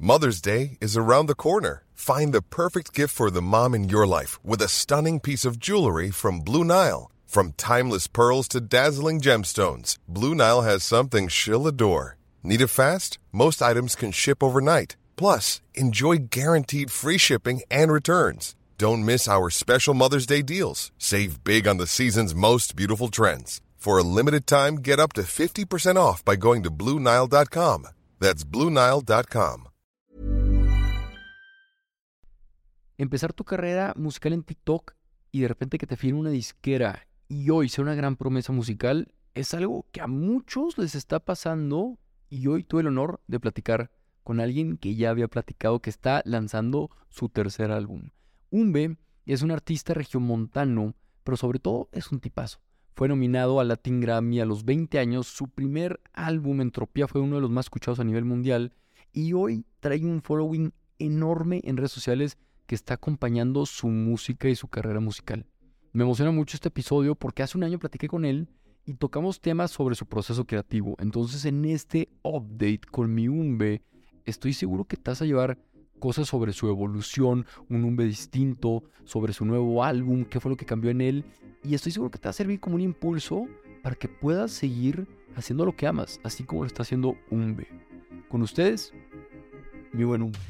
Mother's Day is around the corner. Find the perfect gift for the mom in your life with a stunning piece of jewelry from Blue Nile. From timeless pearls to dazzling gemstones, Blue Nile has something she'll adore. Need it fast? Most items can ship overnight. Plus, enjoy guaranteed free shipping and returns. Don't miss our special Mother's Day deals. Save big on the season's most beautiful trends. For a limited time, get up to 50% off by going to BlueNile.com. That's BlueNile.com. Empezar tu carrera musical en TikTok y de repente que te firme una disquera y hoy ser una gran promesa musical es algo que a muchos les está pasando y hoy tuve el honor de platicar con alguien que ya había platicado que está lanzando su tercer álbum. Umbe es un artista regiomontano, pero sobre todo es un tipazo. Fue nominado al Latin Grammy a los 20 años. Su primer álbum, Entropía, fue uno de los más escuchados a nivel mundial. Y hoy trae un following enorme en redes sociales que está acompañando su música y su carrera musical. Me emociona mucho este episodio porque hace un año platiqué con él y tocamos temas sobre su proceso creativo. Entonces, en este update con mi Umbe, estoy seguro que te vas a llevar cosas sobre su evolución, un Umbe distinto, sobre su nuevo álbum, qué fue lo que cambió en él. Y estoy seguro que te va a servir como un impulso para que puedas seguir haciendo lo que amas, así como lo está haciendo Umbe. Con ustedes, mi buen Umbe.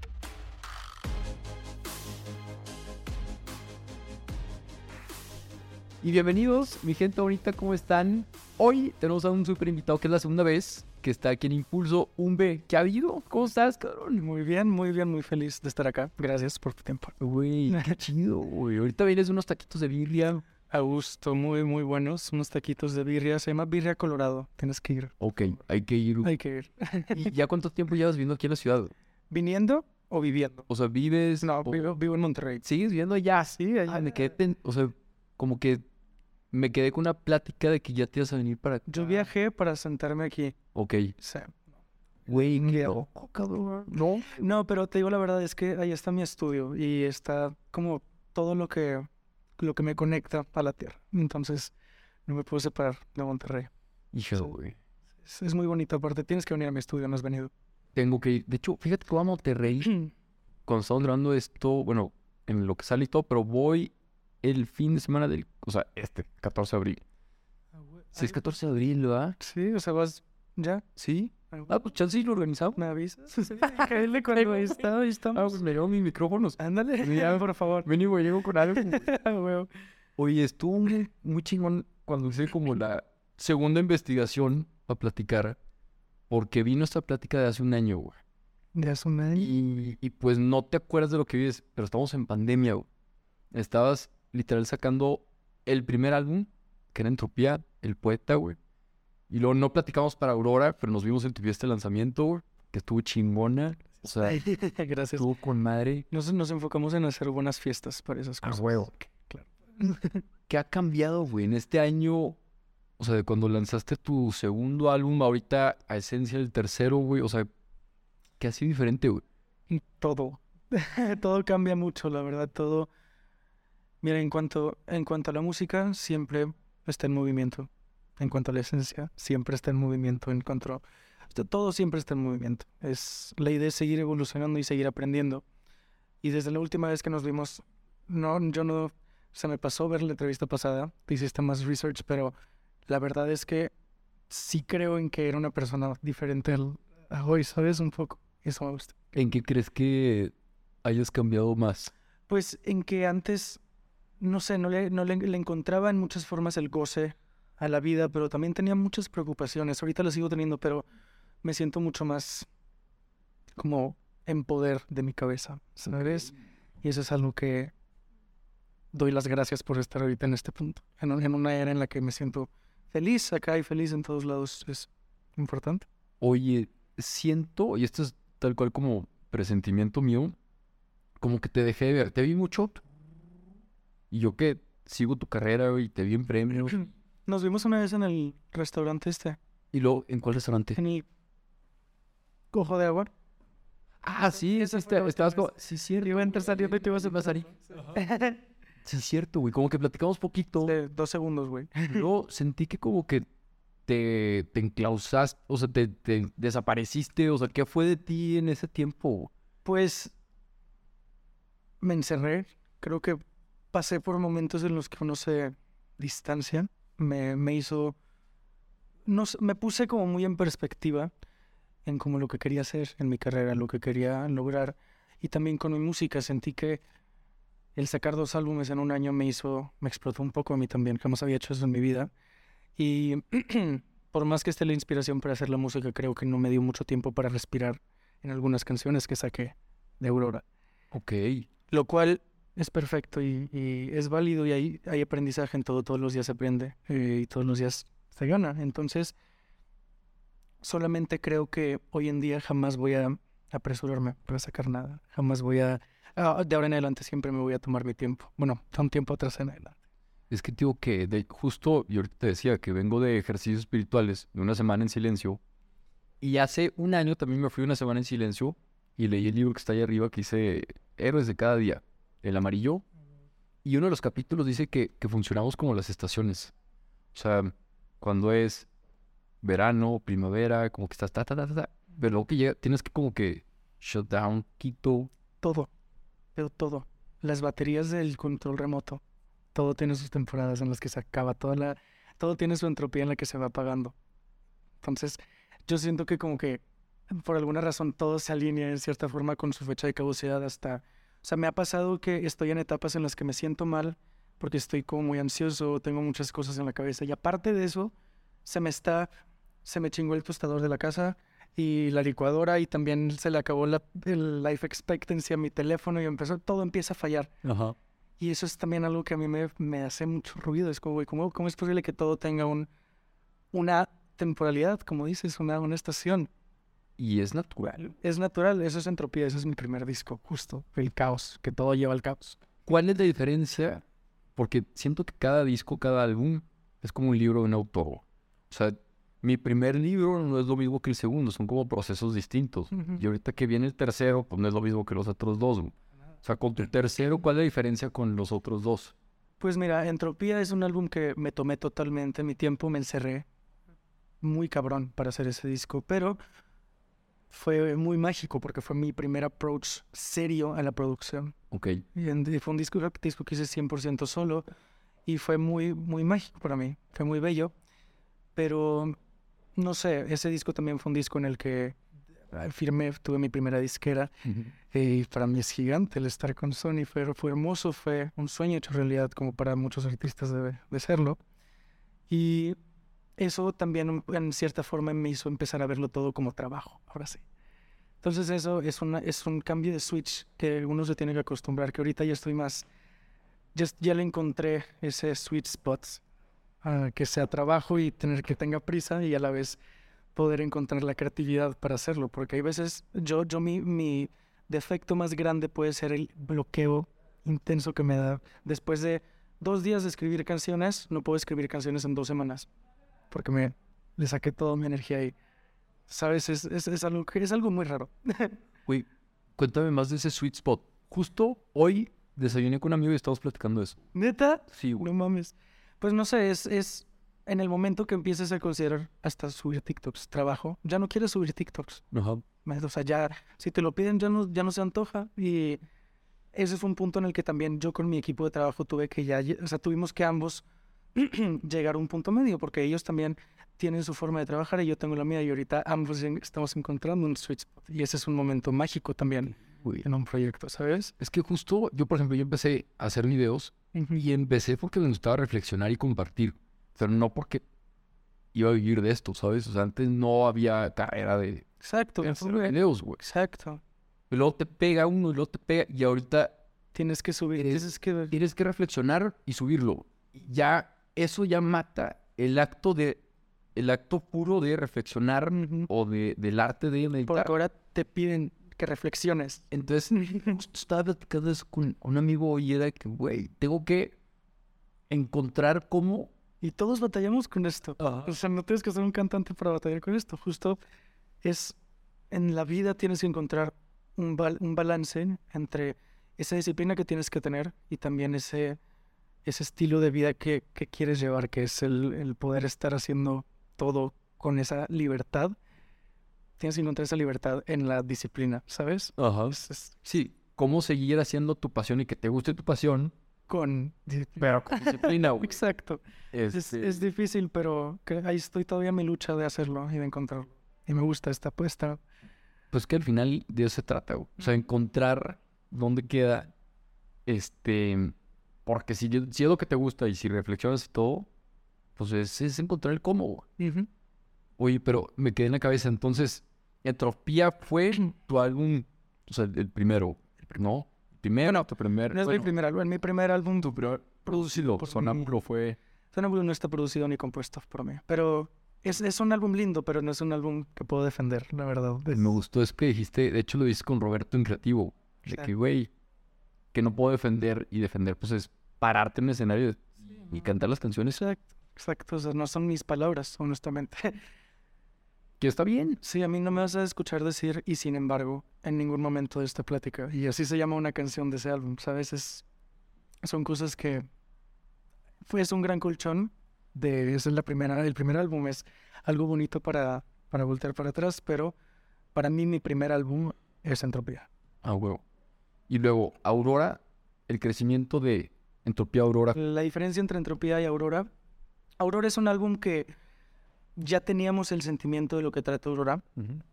Y bienvenidos, mi gente bonita, ¿cómo están? Hoy tenemos a un súper invitado que es la segunda vez que está aquí en Impulso. Umbe, ¿qué ha habido? ¿Cómo estás, cabrón? Muy bien, muy feliz de estar acá. Gracias por tu tiempo. Güey, qué chido, güey. Ahorita vienes de unos taquitos de birria. A gusto, muy buenos. Unos taquitos de birria. Se llama Birria Colorado. Tienes que ir. Ok, hay que ir. Hay que ir. ¿Y ya cuánto tiempo llevas viviendo aquí en la ciudad? ¿Viniendo o viviendo? O sea, vives... No, vivo en Monterrey. ¿Sigues viviendo allá? Sí, allá. Me quedé... O sea, como que me quedé con una plática de que ya te ibas a venir para acá. Yo viajé para sentarme aquí. Ok. Sí. Güey, qué No. loco, cabrón. No, pero te digo la verdad, es que ahí está mi estudio y está como todo lo que me conecta a la tierra. Entonces, no me puedo separar de Monterrey. Hijo, Sí. güey. Es muy bonito, aparte tienes que venir a mi estudio, no has venido. Tengo que ir. De hecho, fíjate que voy a Monterrey cuando estamos grabando esto, bueno, en lo que sale y todo, pero voy el fin de semana del... O sea, 14 de abril. Sí, es 14 de abril, ¿verdad? Sí, o sea, vas ya. Sí. Pues chance y lo organizamos. ¿Me avisas? Sí, caerle cuando ahí estamos. Pues me llevo mis micrófonos. Ándale, Ya, por favor. Vení, güey, llego con algo. Huevo. Oye, estuvo muy chingón cuando hice como la segunda investigación para platicar, porque vino esta plática de hace un año, güey. De hace un año. Y pues no te acuerdas de lo que vives, pero estamos en pandemia, güey. Estabas literal sacando el primer álbum, que era Entropía, El Poeta, güey. Y luego no platicamos para Aurora, pero nos vimos en tu fiesta de lanzamiento, güey, que estuvo chingona. O sea, Gracias. estuvo con madre. Nos enfocamos en hacer buenas fiestas para esas cosas. Huevo. Claro. ¿Qué ha cambiado, güey, en este año? O sea, de cuando lanzaste tu segundo álbum, ahorita a esencia del tercero, güey. O sea, ¿qué ha sido diferente, güey? Todo. Todo cambia mucho, la verdad. Todo. Mira, en cuanto a la música, siempre está en movimiento. En cuanto a la esencia, siempre está en movimiento. Todo siempre está en movimiento. La idea es seguir evolucionando y seguir aprendiendo. Y desde la última vez que nos vimos, se me pasó ver la entrevista pasada, te hiciste más research, pero la verdad es que sí creo en que era una persona diferente a hoy, ¿sabes? Un poco. Eso me gusta. ¿En qué crees que hayas cambiado más? Pues en que antes, no sé, no le encontraba en muchas formas el goce a la vida, pero también tenía muchas preocupaciones. Ahorita las sigo teniendo, pero me siento mucho más como en poder de mi cabeza, ¿sabes? Y eso es algo que doy las gracias por estar ahorita en este punto. En una era en la que me siento feliz acá y feliz en todos lados. Es importante. Oye, siento, y esto es tal cual como presentimiento mío, como que te dejé de ver. Te vi mucho y yo que sigo tu carrera, güey, te vi en premios. Nos vimos una vez en el restaurante ¿Y luego en cuál restaurante? en el Cojo de Agua. Ah, sí, estabas como... Sí, cierto. Iba a entrar saliendo y te ibas a pasar ahí. Sí, es cierto, güey. Como que platicamos poquito. De 2 segundos, güey. Luego sentí que como que te enclausaste, o sea, te desapareciste, o sea, ¿qué fue de ti en ese tiempo? Pues me encerré. Creo que pasé por momentos en los que uno se distancia. Me hizo... No sé, me puse como muy en perspectiva en como lo que quería hacer en mi carrera, lo que quería lograr. Y también con mi música sentí que el sacar 2 álbumes en un año me explotó un poco a mí también. Jamás había hecho eso en mi vida. Y por más que esté la inspiración para hacer la música, creo que no me dio mucho tiempo para respirar en algunas canciones que saqué de Aurora. Ok. Lo cual es perfecto y es válido y hay aprendizaje en todo. Todos los días se aprende y todos los días se gana. Entonces, solamente creo que hoy en día jamás voy a apresurarme para sacar nada. Jamás voy a... de ahora en adelante siempre me voy a tomar mi tiempo. Bueno, un tiempo atrás en adelante. Es que digo que justo, yo ahorita te decía que vengo de ejercicios espirituales, de una semana en silencio, y hace un año también me fui una semana en silencio y leí el libro que está ahí arriba que dice Héroes de cada día, el amarillo, y uno de los capítulos dice que funcionamos como las estaciones. O sea, cuando es verano, primavera, como que estás pero luego que llega, tienes que como que shut down, quito. Todo, pero todo. Las baterías del control remoto. Todo tiene sus temporadas en las que se acaba. Todo tiene su entropía en la que se va apagando. Entonces, yo siento que como que por alguna razón todo se alinea en cierta forma con su fecha de caducidad hasta... O sea, me ha pasado que estoy en etapas en las que me siento mal porque estoy como muy ansioso, tengo muchas cosas en la cabeza. Y aparte de eso, se me chingó el tostador de la casa y la licuadora y también se le acabó el life expectancy a mi teléfono y todo empieza a fallar. Ajá. Y eso es también algo que a mí me hace mucho ruido. Es como, güey, ¿cómo es posible que todo tenga una temporalidad, como dices, una estación? Y es natural. Es natural, eso es entropía, ese es mi primer disco, justo, el caos, que todo lleva al caos. ¿Cuál es la diferencia? Porque siento que cada disco, cada álbum es como un libro de un autor. O sea, mi primer libro no es lo mismo que el segundo, son como procesos distintos. Y ahorita que viene el tercero, pues no es lo mismo que los otros dos. O sea, con tu tercero, ¿cuál es la diferencia con los otros dos? Pues mira, Entropía es un álbum que me tomé totalmente mi tiempo, me encerré muy cabrón para hacer ese disco, pero fue muy mágico porque fue mi primer approach serio a la producción. Ok. Y fue un disco que hice 100% solo y fue muy, muy mágico para mí, fue muy bello, pero no sé, ese disco también fue un disco en el que firmé, tuve mi primera disquera. Y para mí es gigante el estar con Sony, fue hermoso, fue un sueño hecho realidad como para muchos artistas de serlo. Y eso también en cierta forma me hizo empezar a verlo todo como trabajo, ahora sí. Entonces eso es un cambio de switch que uno se tiene que acostumbrar, que ahorita ya estoy más, ya le encontré ese sweet spot, que sea trabajo y tener que tenga prisa y a la vez poder encontrar la creatividad para hacerlo, porque hay veces mi defecto más grande puede ser el bloqueo intenso que me da. Después de 2 días de escribir canciones, no puedo escribir canciones en 2 semanas, porque le saqué toda mi energía ahí. ¿Sabes? Es algo muy raro. Güey, cuéntame más de ese sweet spot. Justo hoy desayuné con un amigo y estamos platicando de eso. ¿Neta? Sí, güey. No mames. Pues no sé, es en el momento que empieces a considerar hasta subir TikToks trabajo, ya no quieres subir TikToks. Ajá. O sea, ya, si te lo piden, ya no se antoja. Y ese fue un punto en el que también yo con mi equipo de trabajo tuvimos que ambos llegar a un punto medio, porque ellos también tienen su forma de trabajar y yo tengo la mía, y ahorita ambos estamos encontrando un sweet spot. Y ese es un momento mágico también en un proyecto, ¿sabes? Es que justo yo, por ejemplo, yo empecé a hacer videos y empecé porque me gustaba reflexionar y compartir, pero no porque iba a vivir de esto, ¿sabes? O sea, antes no había carrera de Exacto. hacer videos, güey. Exacto. Y luego te pega uno y luego te pega y ahorita Tienes que subir. tienes que reflexionar y subirlo. Ya, eso ya mata el acto puro de reflexionar o del arte de meditar. Porque ahora te piden que reflexiones. Entonces, justo estaba platicando eso con un amigo y era que, güey, tengo que encontrar cómo... Y todos batallamos con esto. Ajá. O sea, no tienes que ser un cantante para batallar con esto. Justo en la vida tienes que encontrar un balance entre esa disciplina que tienes que tener y también ese estilo de vida que quieres llevar, que es el poder estar haciendo todo con esa libertad. Tienes que encontrar esa libertad en la disciplina, ¿sabes? Ajá. Sí, cómo seguir haciendo tu pasión y que te guste tu pasión, Con... pero con disciplina, güey. Exacto. Es difícil, pero ahí estoy todavía en mi lucha de hacerlo y de encontrarlo. Y me gusta esta apuesta. Pues que al final de eso se trata, güey. O sea, encontrar dónde queda, porque si es lo que te gusta y si reflexionas y todo, pues es encontrar el cómo, güey. Ujú. Oye, pero me quedé en la cabeza, entonces, Entropía fue tu álbum, o sea, el primero, ¿no? Primero, tu primer... No es mi primer álbum. En mi primer álbum Tu primer producido, por Sonámbulo mí. fue... Sonámbulo no está producido ni compuesto por mí. Pero es un álbum lindo, pero no es un álbum que puedo defender, la verdad. Me gustó, es que dijiste, de hecho lo dices con Roberto en Creativo, de Sí. que, güey, que no puedo defender, y defender, pues es pararte en un escenario y cantar las canciones, Exacto. O sea, no son mis palabras, honestamente. que está bien. Sí, a mí no me vas a escuchar decir y sin embargo en ningún momento de esta plática. Y así se llama una canción de ese álbum, ¿sabes? Son cosas que... es un gran colchón esa es el primer álbum es algo bonito para voltear para atrás, pero para mí mi primer álbum es Entropía. Ah, huevo. Y luego, Aurora, el crecimiento de Entropía Aurora. La diferencia entre Entropía y Aurora es un álbum que ya teníamos el sentimiento de lo que trata Aurora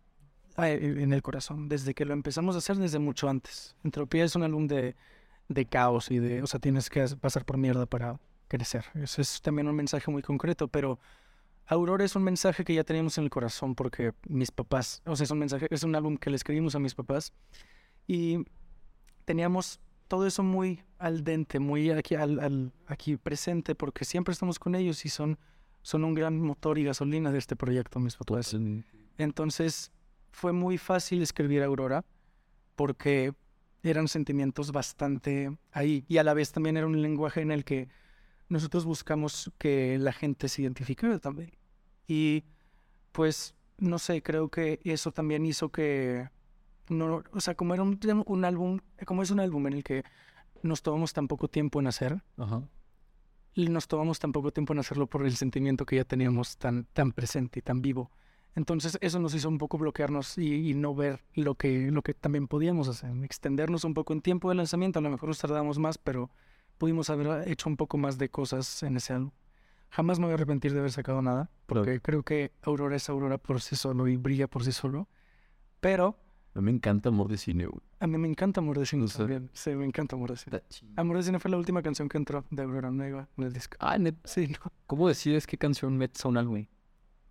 en el corazón, desde que lo empezamos a hacer desde mucho antes. Entropía es un álbum de caos y o sea, tienes que pasar por mierda para crecer. Eso es también un mensaje muy concreto, pero Aurora es un mensaje que ya teníamos en el corazón porque mis papás, o sea, es un álbum que le escribimos a mis papás y teníamos todo eso muy al dente, muy aquí presente porque siempre estamos con ellos y son un gran motor y gasolina de este proyecto, mis papás. Entonces fue muy fácil escribir Aurora porque eran sentimientos bastante ahí y a la vez también era un lenguaje en el que nosotros buscamos que la gente se identificara también. Y pues, no sé, creo que eso también hizo que, no, o sea, como era un álbum, como es un álbum en el que nos tomamos tan poco tiempo en hacer, Ajá. y nos tomamos tan poco tiempo en hacerlo por el sentimiento que ya teníamos tan presente y tan vivo. Entonces eso nos hizo un poco bloquearnos y no ver lo que también podíamos hacer, extendernos un poco en tiempo de lanzamiento. A lo mejor nos tardamos más, pero pudimos haber hecho un poco más de cosas en ese álbum. Jamás me voy a arrepentir de haber sacado nada, porque creo que Aurora es Aurora por sí solo y brilla por sí solo. Pero A mí me encanta Amor de Cine, güey. a mí me encanta Amor de Cine O sea, también. Sí, me encanta Amor de Cine. Está chingón. Amor de Cine fue la última canción que entró de Aurora Nueva en el disco. Ah, neta. Sí, no. ¿Cómo decides qué canción metes a un álbum, güey?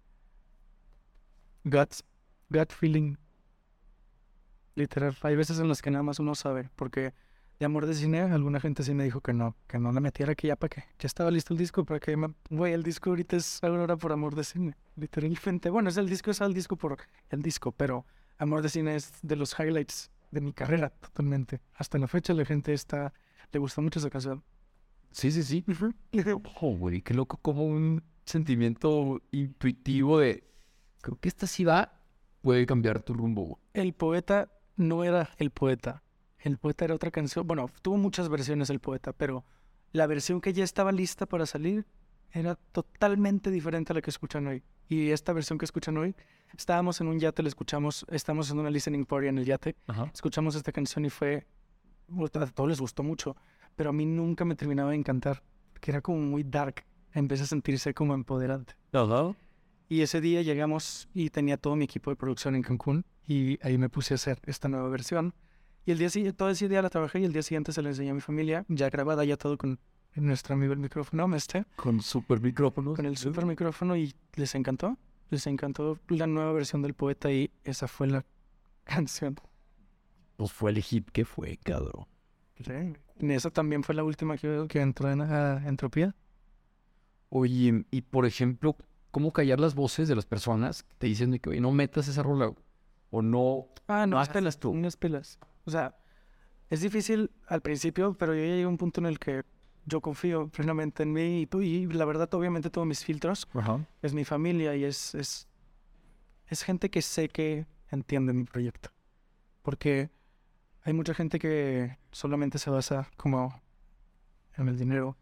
Gut feeling. Literal. Hay veces en las que nada más uno sabe, porque de Amor de Cine alguna gente sí me dijo que no la metiera, que ya para qué. Ya estaba listo el disco, para que güey, el disco ahorita es Aurora por Amor de Cine. Literalmente. Bueno, es el disco por el disco, pero Amor de Cine es de los highlights de mi carrera, totalmente. Hasta la fecha la gente le gusta mucho esa canción. Sí, sí, sí. Oh, güey, qué loco, como un sentimiento intuitivo de... Creo que esta sí puede cambiar tu rumbo, güey. El poeta no era el poeta. El poeta era otra canción. Bueno, tuvo muchas versiones el poeta, pero la versión que ya estaba lista para salir era totalmente diferente a la que escuchan hoy. Y esta versión que escuchan hoy, estábamos en un yate, estamos en una listening party en el yate, Ajá. escuchamos esta canción y a todos les gustó mucho, pero a mí nunca me terminaba de encantar, que era como muy dark, en vez de sentirse como empoderante. Ajá. Y ese día llegamos y tenía todo mi equipo de producción en Cancún y ahí me puse a hacer esta nueva versión. Y el día siguiente, todo ese día la trabajé y el día siguiente se la enseñé a mi familia, ya grabada, ya todo con nuestro amigo el micrófono, Con super micrófonos. con el super micrófono y les encantó la nueva versión del poeta y esa fue la canción. Pues fue el hit que fue, cabrón. Sí. Y esa también fue la última que entró en Entropía. Oye, y por ejemplo, ¿cómo callar las voces de las personas que te dicen de que, oye, no metas esa rola? O no... No, No es pelas tú. unas pelas. O sea, es difícil al principio, pero yo ya llegué a un punto en el que yo confío plenamente en mí y la verdad, obviamente, todos mis filtros Ajá. es mi familia y es gente que sé que entiende mi proyecto. Porque hay mucha gente que solamente se basa como en el dinero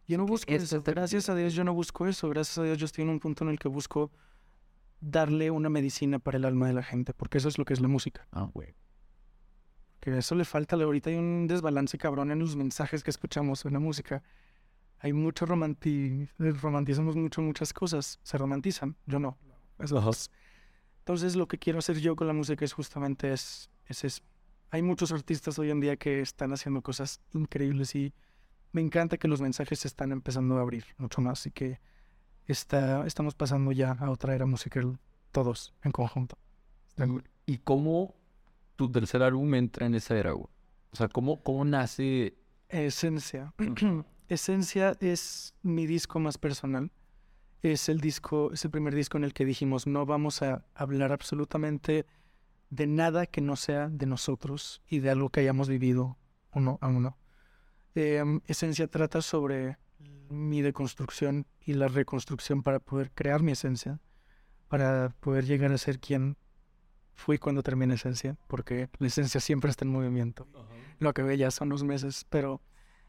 Yo no busco eso. Gracias a Dios yo no busco eso. Gracias a Dios yo estoy en un punto en el que busco darle una medicina para el alma de la gente, porque eso es lo que es la música. Güey. Que eso le falta. Ahorita hay un desbalance cabrón en los mensajes que escuchamos en la música. Hay mucho romantizamos muchas cosas. Se romantizan. Yo no. Entonces lo que quiero hacer yo con la música es justamente es eso. Hay muchos artistas hoy en día que están haciendo cosas increíbles y me encanta que los mensajes se están empezando a abrir mucho más y que estamos pasando ya a otra era musical todos en conjunto. ¿Y cómo tu tercer álbum entra en esa era, güey? O sea, ¿cómo nace? Esencia. Esencia es mi disco más personal. Es el primer disco en el que dijimos no vamos a hablar absolutamente de nada que no sea de nosotros y de algo que hayamos vivido uno a uno. Esencia trata sobre mi deconstrucción y la reconstrucción para poder crear mi esencia, para poder llegar a ser quien fui cuando terminé Esencia, porque la esencia siempre está en movimiento. Lo que ve ya son unos meses, pero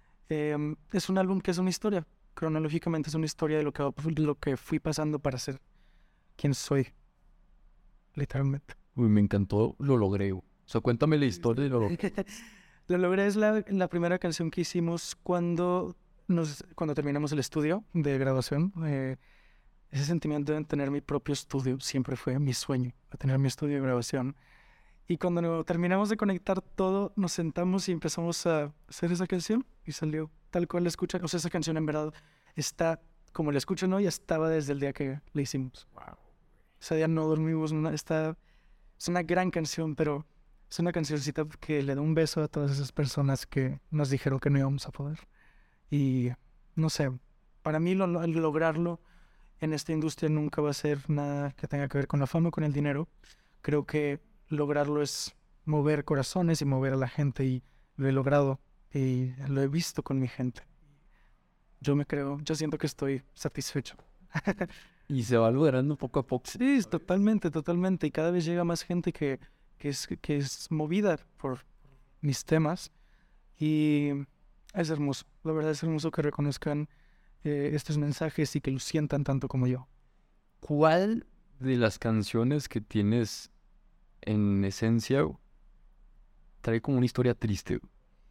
es un álbum que es una historia. Cronológicamente es una historia de lo que fui pasando para ser quien soy, literalmente. Uy, me encantó, lo logré, güey. O sea, cuéntame la historia de lo logré. Lo logré es la primera canción que hicimos cuando terminamos el estudio de graduación. Ese sentimiento de tener mi propio estudio siempre fue mi sueño, de tener mi estudio de grabación. Y cuando terminamos de conectar todo, nos sentamos y empezamos a hacer esa canción y salió tal cual la escuchan. O sea, esa canción en verdad está como la escuchan hoy, estaba desde el día que la hicimos. Wow. Ese día no dormimos, es una gran canción, pero es una cancioncita que le da un beso a todas esas personas que nos dijeron que no íbamos a poder. Y no sé, para mí lograrlo en esta industria nunca va a ser nada que tenga que ver con la fama o con el dinero. Creo que lograrlo es mover corazones y mover a la gente y lo he logrado y lo he visto con mi gente. Yo siento que estoy satisfecho. Y se va logrando poco a poco. Sí, totalmente. Y cada vez llega más gente que es movida por mis temas y es hermoso. La verdad es hermoso que reconozcan estos mensajes y que lo sientan tanto como yo. ¿Cuál de las canciones que tienes en Esencia trae como una historia triste?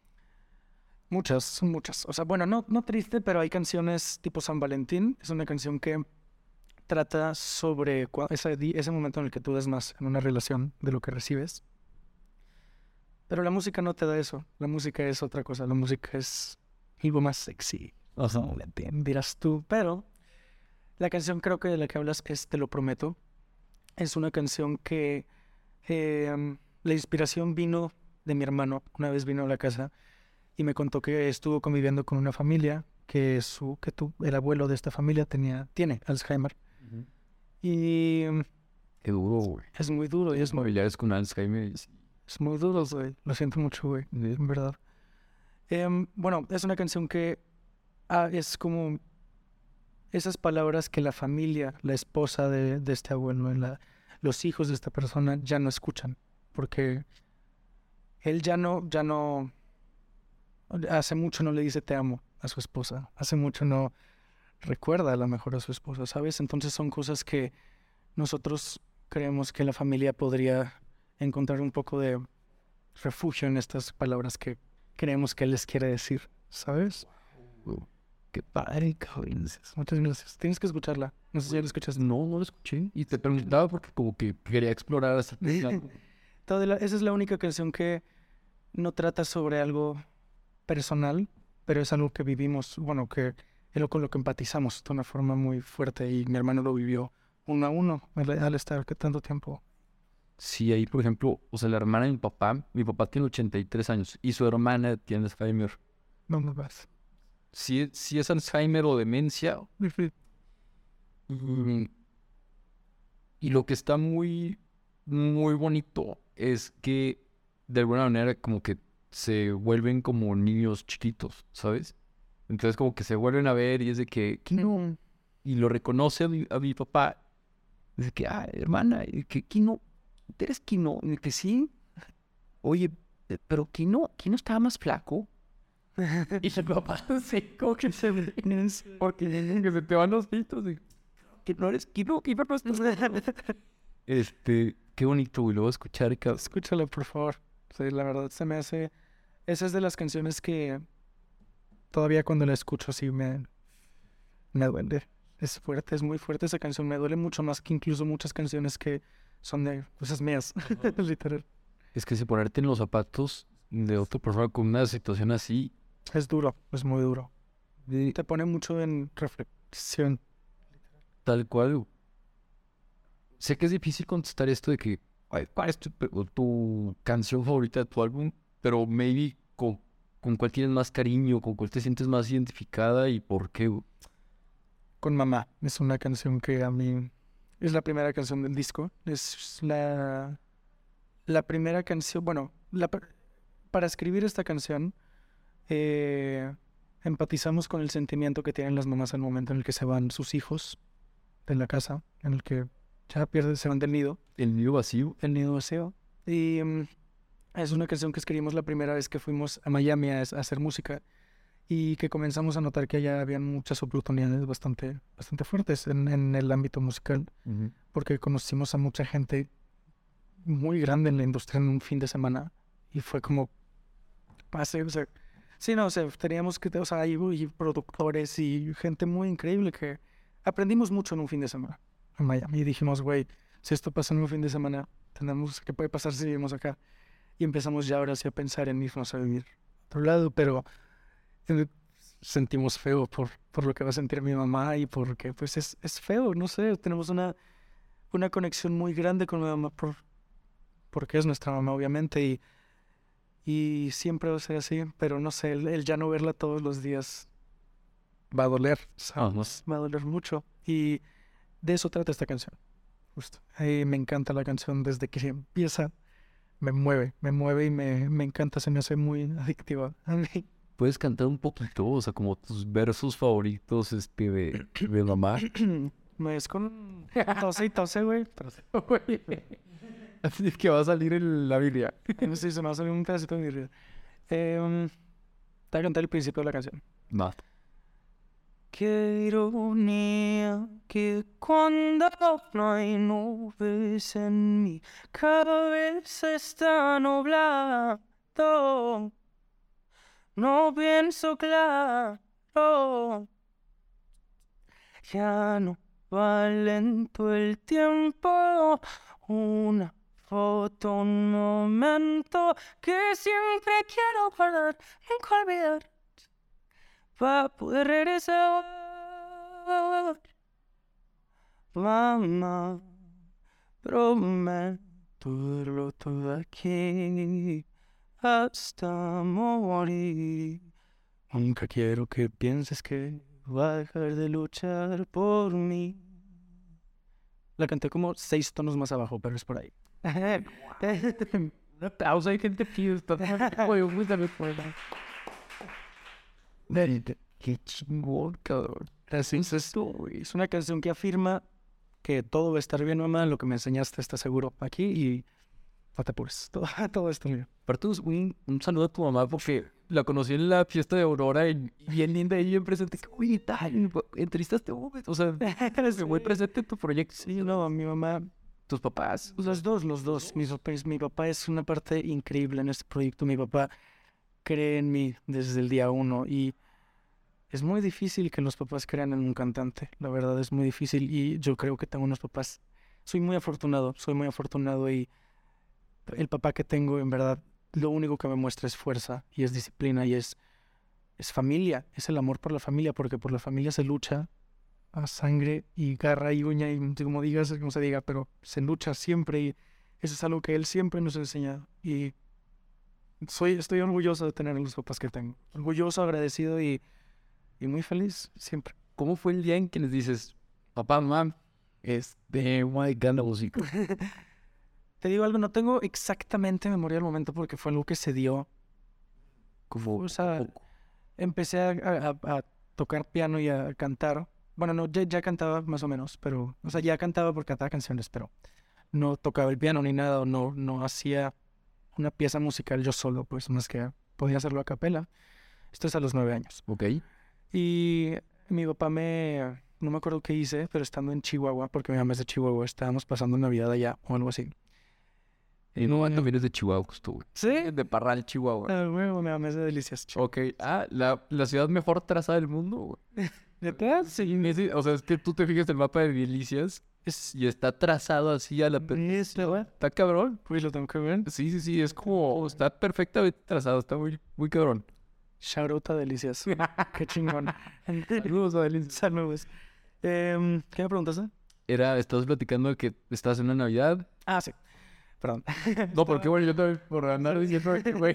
Muchas. O sea, bueno, no triste, pero hay canciones tipo San Valentín. Es una canción que trata sobre ese momento en el que tú das más en una relación de lo que recibes. Pero la música no te da eso. La música es otra cosa. La música es algo más sexy. San Valentín, dirás tú. Pero la canción creo que de la que hablas es Te lo prometo. Es una canción que la inspiración vino de mi hermano. Una vez vino a la casa y me contó que estuvo conviviendo con una familia que el abuelo de esta familia tiene Alzheimer. Uh-huh. Y qué duro, güey. Es muy duro y es familiares con Alzheimer. Es muy duro, güey. Lo siento mucho, güey. En verdad. Bueno, es una canción que es como esas palabras que la familia, la esposa de este abuelo, los hijos de esta persona ya no escuchan, porque él ya no, hace mucho no le dice te amo a su esposa, hace mucho no recuerda a lo mejor a su esposa, ¿sabes? Entonces son cosas que nosotros creemos que la familia podría encontrar un poco de refugio en estas palabras que creemos que él les quiere decir, ¿sabes? Qué padre, cabrón. Muchas gracias. Tienes que escucharla. No sé si ya la escuchas. No la escuché. Y te preguntaba porque como que quería explorar esa esa es la única canción que no trata sobre algo personal, pero es algo que vivimos, bueno, que es con lo que empatizamos de una forma muy fuerte y mi hermano lo vivió uno a uno al estar tanto tiempo. Sí, ahí por ejemplo, o sea, la hermana de mi papá tiene 83 años y su hermana tiene Alzheimer. No me vas. Si es Alzheimer o demencia. Y lo que está muy, muy bonito es que de alguna manera como que se vuelven como niños chiquitos, ¿sabes? Entonces como que se vuelven a ver y es de que Kino, y lo reconoce a mi papá. Dice que, hermana, que Kino, ¿eres Kino? Y que sí. Oye, pero Kino estaba más flaco. Y el papá se coge, se ve, porque que se te van los pitos. Que no eres, que no qué bonito, güey, lo voy a escuchar, cabrón. Escúchalo, por favor. Sí, la verdad se me hace... Esa es de las canciones que todavía cuando la escucho así me duele. Es fuerte, es muy fuerte esa canción. Me duele mucho más que incluso muchas canciones que son de cosas mías, literal. Es que si ponerte en los zapatos de otra persona con una situación así, Es duro, es muy duro. Te pone mucho en reflexión. tal cual. Sé que es difícil contestar esto de que, ay, ¿cuál es tu canción favorita de tu álbum? Pero maybe con cuál tienes más cariño, con cuál te sientes más identificada y por qué, güey. Con Mamá. Es una canción que a mí... Es la primera canción del disco. Es la primera canción... Bueno, para escribir esta canción, empatizamos con el sentimiento que tienen las mamás al momento en el que se van sus hijos de la casa, en el que ya se van del nido. El nido vacío. El nido vacío. Y es una canción que escribimos la primera vez que fuimos a Miami a hacer música y que comenzamos a notar que allá habían muchas oportunidades bastante fuertes en el ámbito musical, porque conocimos a mucha gente muy grande en la industria en un fin de semana y fue como pase, o sea, sí, no, o sea, teníamos que, o sea, hay productores y gente muy increíble que aprendimos mucho en un fin de semana en Miami y dijimos, güey, si esto pasa en un fin de semana, ¿qué puede pasar si vivimos acá? Y empezamos ya ahora sí a pensar en irnos a vivir a otro lado, pero sentimos feo por lo que va a sentir mi mamá y porque pues es feo, no sé, tenemos una conexión muy grande con mi mamá porque es nuestra mamá obviamente y siempre va a ser así, pero no sé, el ya no verla todos los días va a doler, ¿sabes? Va a doler mucho y de eso trata esta canción, justo. Me encanta la canción desde que empieza, me mueve y me encanta, se me hace muy adictiva a mí. ¿Puedes cantar un poquito? O sea, como tus versos favoritos de mamá. Me es con tose, güey. Así es que va a salir en la Biblia. Sí, se me va a salir un pedacito de mi vida. Te voy a cantar el principio de la canción. Va. Qué ironía que cuando no hay nubes en mi cabeza está nublado. No pienso claro, ya no va lento el tiempo, una foto, un momento que siempre quiero guardar, nunca olvidar, para poder regresar. Mamá, prometo verlo todo aquí hasta morir. Nunca quiero que pienses que va a dejar de luchar por mí. La canté como 6 tonos más abajo, pero es por ahí. Un aplauso, hay gente fiesta. Qué chingón, cabrón. Así es una canción que afirma que todo va a estar bien, mamá. Lo que me enseñaste está seguro aquí y no te apures. Todo está bien. Aparte, un saludo a tu mamá porque la conocí en la fiesta de Aurora y bien linda y bien presente. Uy, tal, entrevistaste, o sea, muy presente en tu proyecto. Sí, no, mi mamá, Tus papás. los dos. Mi papá es una parte increíble en este proyecto. Mi papá cree en mí desde el día 1 y es muy difícil que los papás crean en un cantante. La verdad es muy difícil y yo creo que tengo unos papás. Soy muy afortunado y el papá que tengo, en verdad, lo único que me muestra es fuerza y es disciplina y es familia, es el amor por la familia, porque por la familia se lucha a sangre y garra y uña y como digas, como se diga, pero se lucha siempre y eso es algo que él siempre nos ha enseñado y estoy orgulloso de tener los papás que tengo, orgulloso, agradecido y muy feliz siempre. ¿Cómo fue el día en que les dices, papá, mamá, voy a dedicar la música? Te digo algo, no tengo exactamente memoria del momento porque fue algo que se dio. Como, O sea, empecé a tocar piano y a cantar. Bueno, no, ya cantaba más o menos, pero... O sea, ya cantaba porque cantaba canciones, pero no tocaba el piano ni nada, o no hacía una pieza musical yo solo, pues más que podía hacerlo a capela. Esto es a los 9 años. Ok. Y mi papá no me acuerdo qué hice, pero estando en Chihuahua, porque mi mamá es de Chihuahua, estábamos pasando Navidad allá o algo así. No, también es de Chihuahua, justo, güey. ¿Sí? De Parral, Chihuahua. Ah, güey, mi mamá es de Delicias. Ok. La ciudad mejor trazada del mundo, güey. ¿Neta? Sí, o sea, es que tú te fijas el mapa de Delicias y está trazado así a la güey. Está cabrón. Pues lo tengo que ver. Sí, es como, está perfectamente trazado, está muy, muy cabrón. Shout out a Delicias. Qué chingón. Saludos a Delicias. Saludos. ¿Qué me preguntaste? Estabas platicando de que estabas en una Navidad. Ah, sí. Perdón. No, porque bueno, yo también por andar diciendo, güey.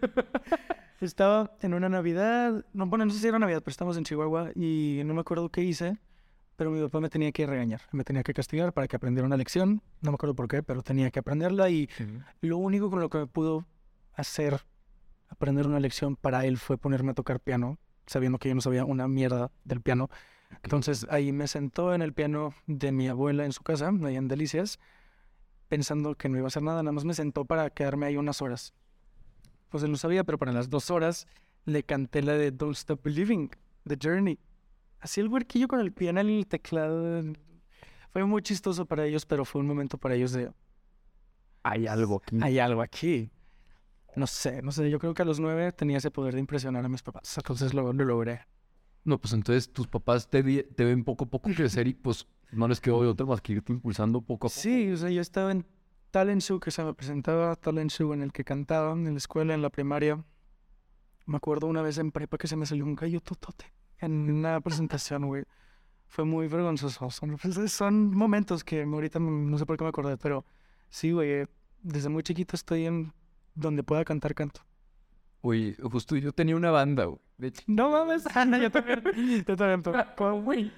Estaba en una Navidad, no sé si era Navidad, pero estamos en Chihuahua y no me acuerdo qué hice, pero mi papá me tenía que regañar, me tenía que castigar para que aprendiera una lección, no me acuerdo por qué, pero tenía que aprenderla y lo único con lo que me pudo hacer aprender una lección para él fue ponerme a tocar piano, sabiendo que yo no sabía una mierda del piano. Entonces ahí me sentó en el piano de mi abuela en su casa, ahí en Delicias, pensando que no iba a hacer nada, nada más me sentó para quedarme ahí unas horas. Pues él no sabía, pero para las 2 horas le canté la de Don't Stop Believing, The Journey. Así el huerquillo con el piano y el teclado. Fue muy chistoso para ellos, pero fue un momento para ellos de... Hay algo aquí. Hay algo aquí. No sé, yo creo que a los 9 tenía ese poder de impresionar a mis papás, entonces lo logré. No, pues entonces tus papás te ven poco a poco crecer y pues no les quedó de otra más que irte impulsando poco a poco. Sí, o sea, yo estaba en talent show que se me presentaba, talent show en el que cantaba en la escuela, en la primaria. Me acuerdo una vez en prepa que se me salió un gallo totote en una presentación, güey. Fue muy vergonzoso. Son momentos que ahorita no sé por qué me acordé, pero sí, güey, desde muy chiquito estoy en donde pueda cantar, canto. Oye, justo yo tenía una banda, güey. De hecho, no mames, Ana, yo también. ¿Cómo, güey?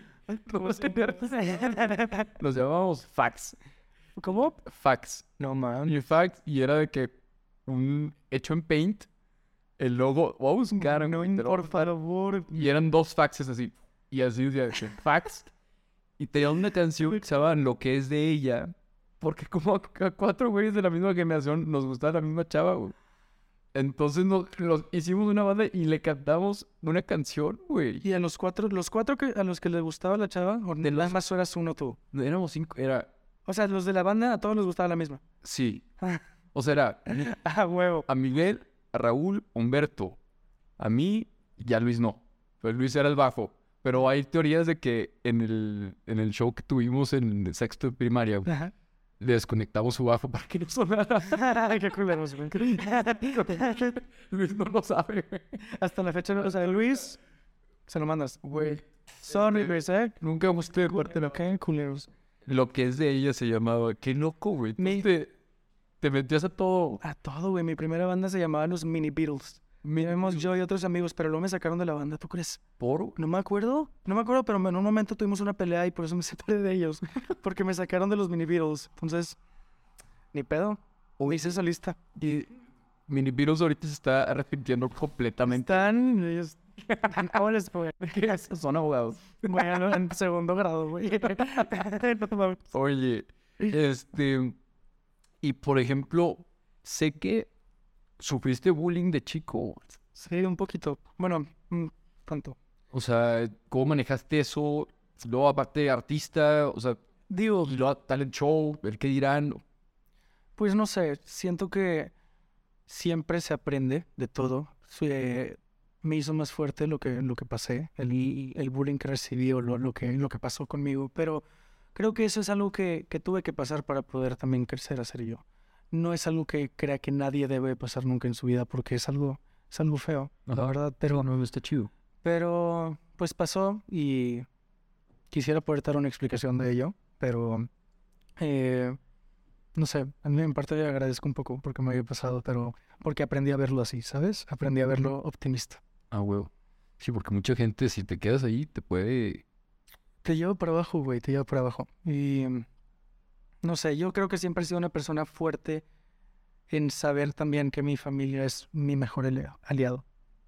Nos llamábamos Fax. ¿Cómo? Fax. No mames. Y Fax, y era de que hecho en Paint, el logo, voy a buscar, no, por favor. Y eran 2 faxes así. Y así decía, fax. Y tenía una canción que se llamaba Lo que es de ella. Porque como a 4 güeyes de la misma generación nos gustaba la misma chava, güey. Entonces hicimos una banda y le cantamos una canción, güey. Y a los cuatro a los que les gustaba la chava, o de las más horas uno tú. Éramos 5, O sea, los de la banda a todos les gustaba la misma. Sí. O sea, era huevo. A Miguel, a Raúl, a Humberto. A mí y a Luis no. Pues Luis era el bajo. Pero hay teorías de que en el show que tuvimos en el sexto de primaria, Ajá. le desconectamos su bajo para que no sonara. Qué culeros, güey. Luis no lo sabe, güey. Hasta la fecha, o sea, Luis, se lo mandas. Güey. Sorry, Luis, Nunca hemos tenido parte de Qué culeros. Lo que es de ella se llamaba. Qué loco, güey. Te metías a todo. A todo, güey. Mi primera banda se llamaba Los Mini Beatles. Miremos yo y otros amigos, pero luego me sacaron de la banda, ¿tú crees? ¿Por? No me acuerdo, pero en un momento tuvimos una pelea y por eso me separé de ellos. Porque me sacaron de los Mini Beatles. Entonces, ni pedo. Me hice solista. Y Mini Beatles ahorita se está arrepintiendo completamente. Ellos... Son abogados. Bueno, en 2º grado, güey. Oye, y por ejemplo, sé que sufriste bullying de chico. Sí, un poquito. Bueno, tanto. O sea, ¿cómo manejaste eso? Luego, aparte de artista, o sea, digo, luego talent show, ver qué dirán. Pues no sé, siento que siempre se aprende de todo. Me hizo más fuerte lo que pasé, el bullying que recibí o lo que pasó conmigo, pero creo que eso es algo que tuve que pasar para poder también crecer a ser yo. No es algo que crea que nadie debe pasar nunca en su vida porque es algo feo, la verdad, pero no está chido. Pero pues pasó y quisiera poder dar una explicación de ello, pero no sé, a mí en parte le agradezco un poco porque me había pasado, pero porque aprendí a verlo así, ¿sabes? Aprendí a verlo optimista. Ah, huevo. Sí, porque mucha gente, si te quedas ahí, te puede... Te lleva para abajo, güey, te lleva para abajo. Y no sé, yo creo que siempre he sido una persona fuerte en saber también que mi familia es mi mejor aliado.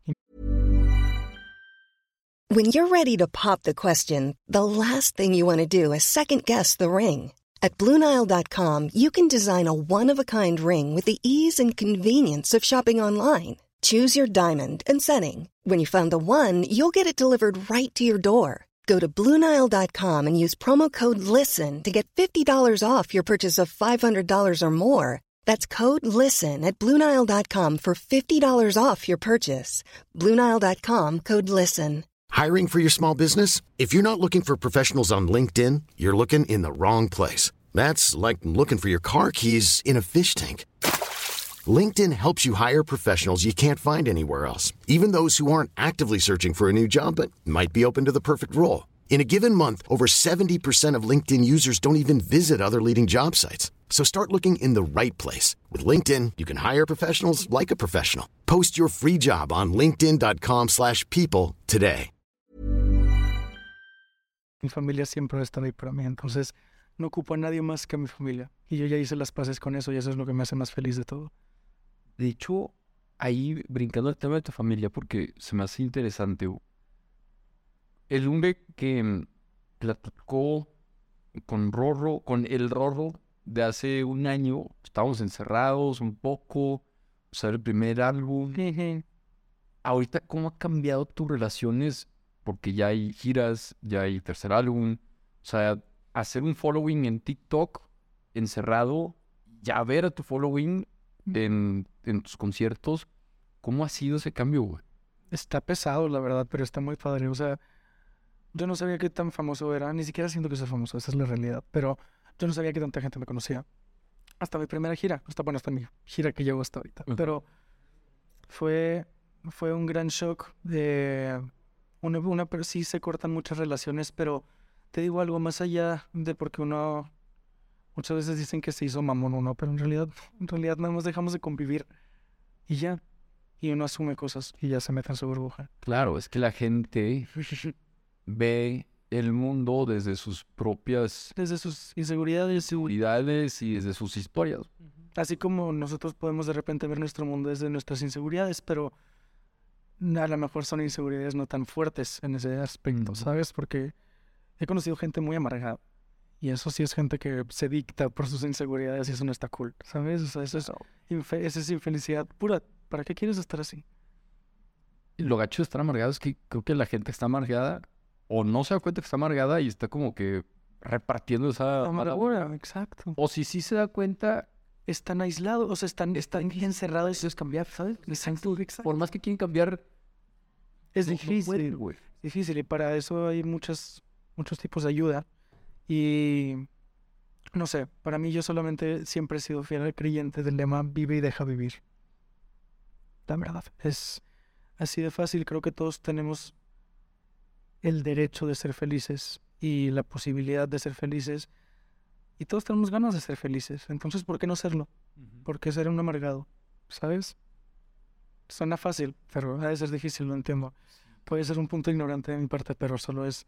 When you're ready to pop the question, the last thing you want to do is second-guess the ring. At BlueNile.com, you can design a one-of-a-kind ring with the ease and convenience of shopping online. Choose your diamond and setting. When you find the one, you'll get it delivered right to your door. Go to BlueNile.com and use promo code LISTEN to get $50 off your purchase of $500 or more. That's code LISTEN at BlueNile.com for $50 off your purchase. BlueNile.com, code LISTEN. Hiring for your small business? If you're not looking for professionals on LinkedIn, you're looking in the wrong place. That's like looking for your car keys in a fish tank. LinkedIn helps you hire professionals you can't find anywhere else, even those who aren't actively searching for a new job but might be open to the perfect role. In a given month, over 70% of LinkedIn users don't even visit other leading job sites. So start looking in the right place. With LinkedIn, you can hire professionals like a professional. Post your free job on linkedin.com/people today. Mi familia siempre va a estar ahí para mí, entonces no ocupo a nadie más que a mi familia. Y yo ya hice las paces con eso y eso es lo que me hace más feliz de todo. De hecho, ahí brincando el tema de tu familia, porque se me hace interesante. El hombre que platicó con Rorro, con el Rorro de hace un año, estábamos encerrados un poco, usar el primer álbum. Ahorita, ¿cómo ha cambiado tus relaciones? Porque ya hay giras, ya hay tercer álbum. O sea, hacer un following en TikTok encerrado, ya ver a tu following en tus conciertos. ¿Cómo ha sido ese cambio, güey? Está pesado, la verdad, pero está muy padre. O sea, yo no sabía qué tan famoso era, ni siquiera siento que sea famoso, esa es la realidad. Pero yo no sabía que tanta gente me conocía. Hasta mi primera gira, hasta mi gira que llevo hasta ahorita. Pero fue un gran shock de pero sí se cortan muchas relaciones, pero te digo algo más allá de porque uno muchas veces dicen que se hizo mamón uno, pero en realidad nada más dejamos de convivir y ya. Y uno asume cosas y ya se mete en su burbuja. Claro, es que la gente ve el mundo desde sus propias Desde sus inseguridades. seguridades y desde sus historias. Así como nosotros podemos de repente ver nuestro mundo desde nuestras inseguridades, pero a lo mejor son inseguridades no tan fuertes en ese aspecto, ¿sabes? Porque he conocido gente muy amargada. Y eso sí es gente que se dicta por sus inseguridades y eso no está cool, ¿sabes? O sea, eso es infelicidad pura. ¿Para qué quieres estar así? Lo gacho de estar amargado es que creo que la gente que está amargada o no se da cuenta que está amargada y está como que repartiendo esa amargura, exacto. O si sí se da cuenta, están aislados, o sea, están bien cerrados y eso es cambiar, ¿sabes? Exacto. Por más que quieren cambiar, es difícil, güey. Difícil, y para eso hay muchos tipos de ayuda. Y no sé, para mí yo solamente siempre he sido fiel al creyente del lema vive y deja vivir. La verdad, es así de fácil. Creo que todos tenemos el derecho de ser felices y la posibilidad de ser felices. Y todos tenemos ganas de ser felices. Entonces, ¿por qué no serlo? ¿Por qué ser un amargado? ¿Sabes? Suena fácil, pero a veces es difícil, lo entiendo. Puede ser un punto ignorante de mi parte, pero solo es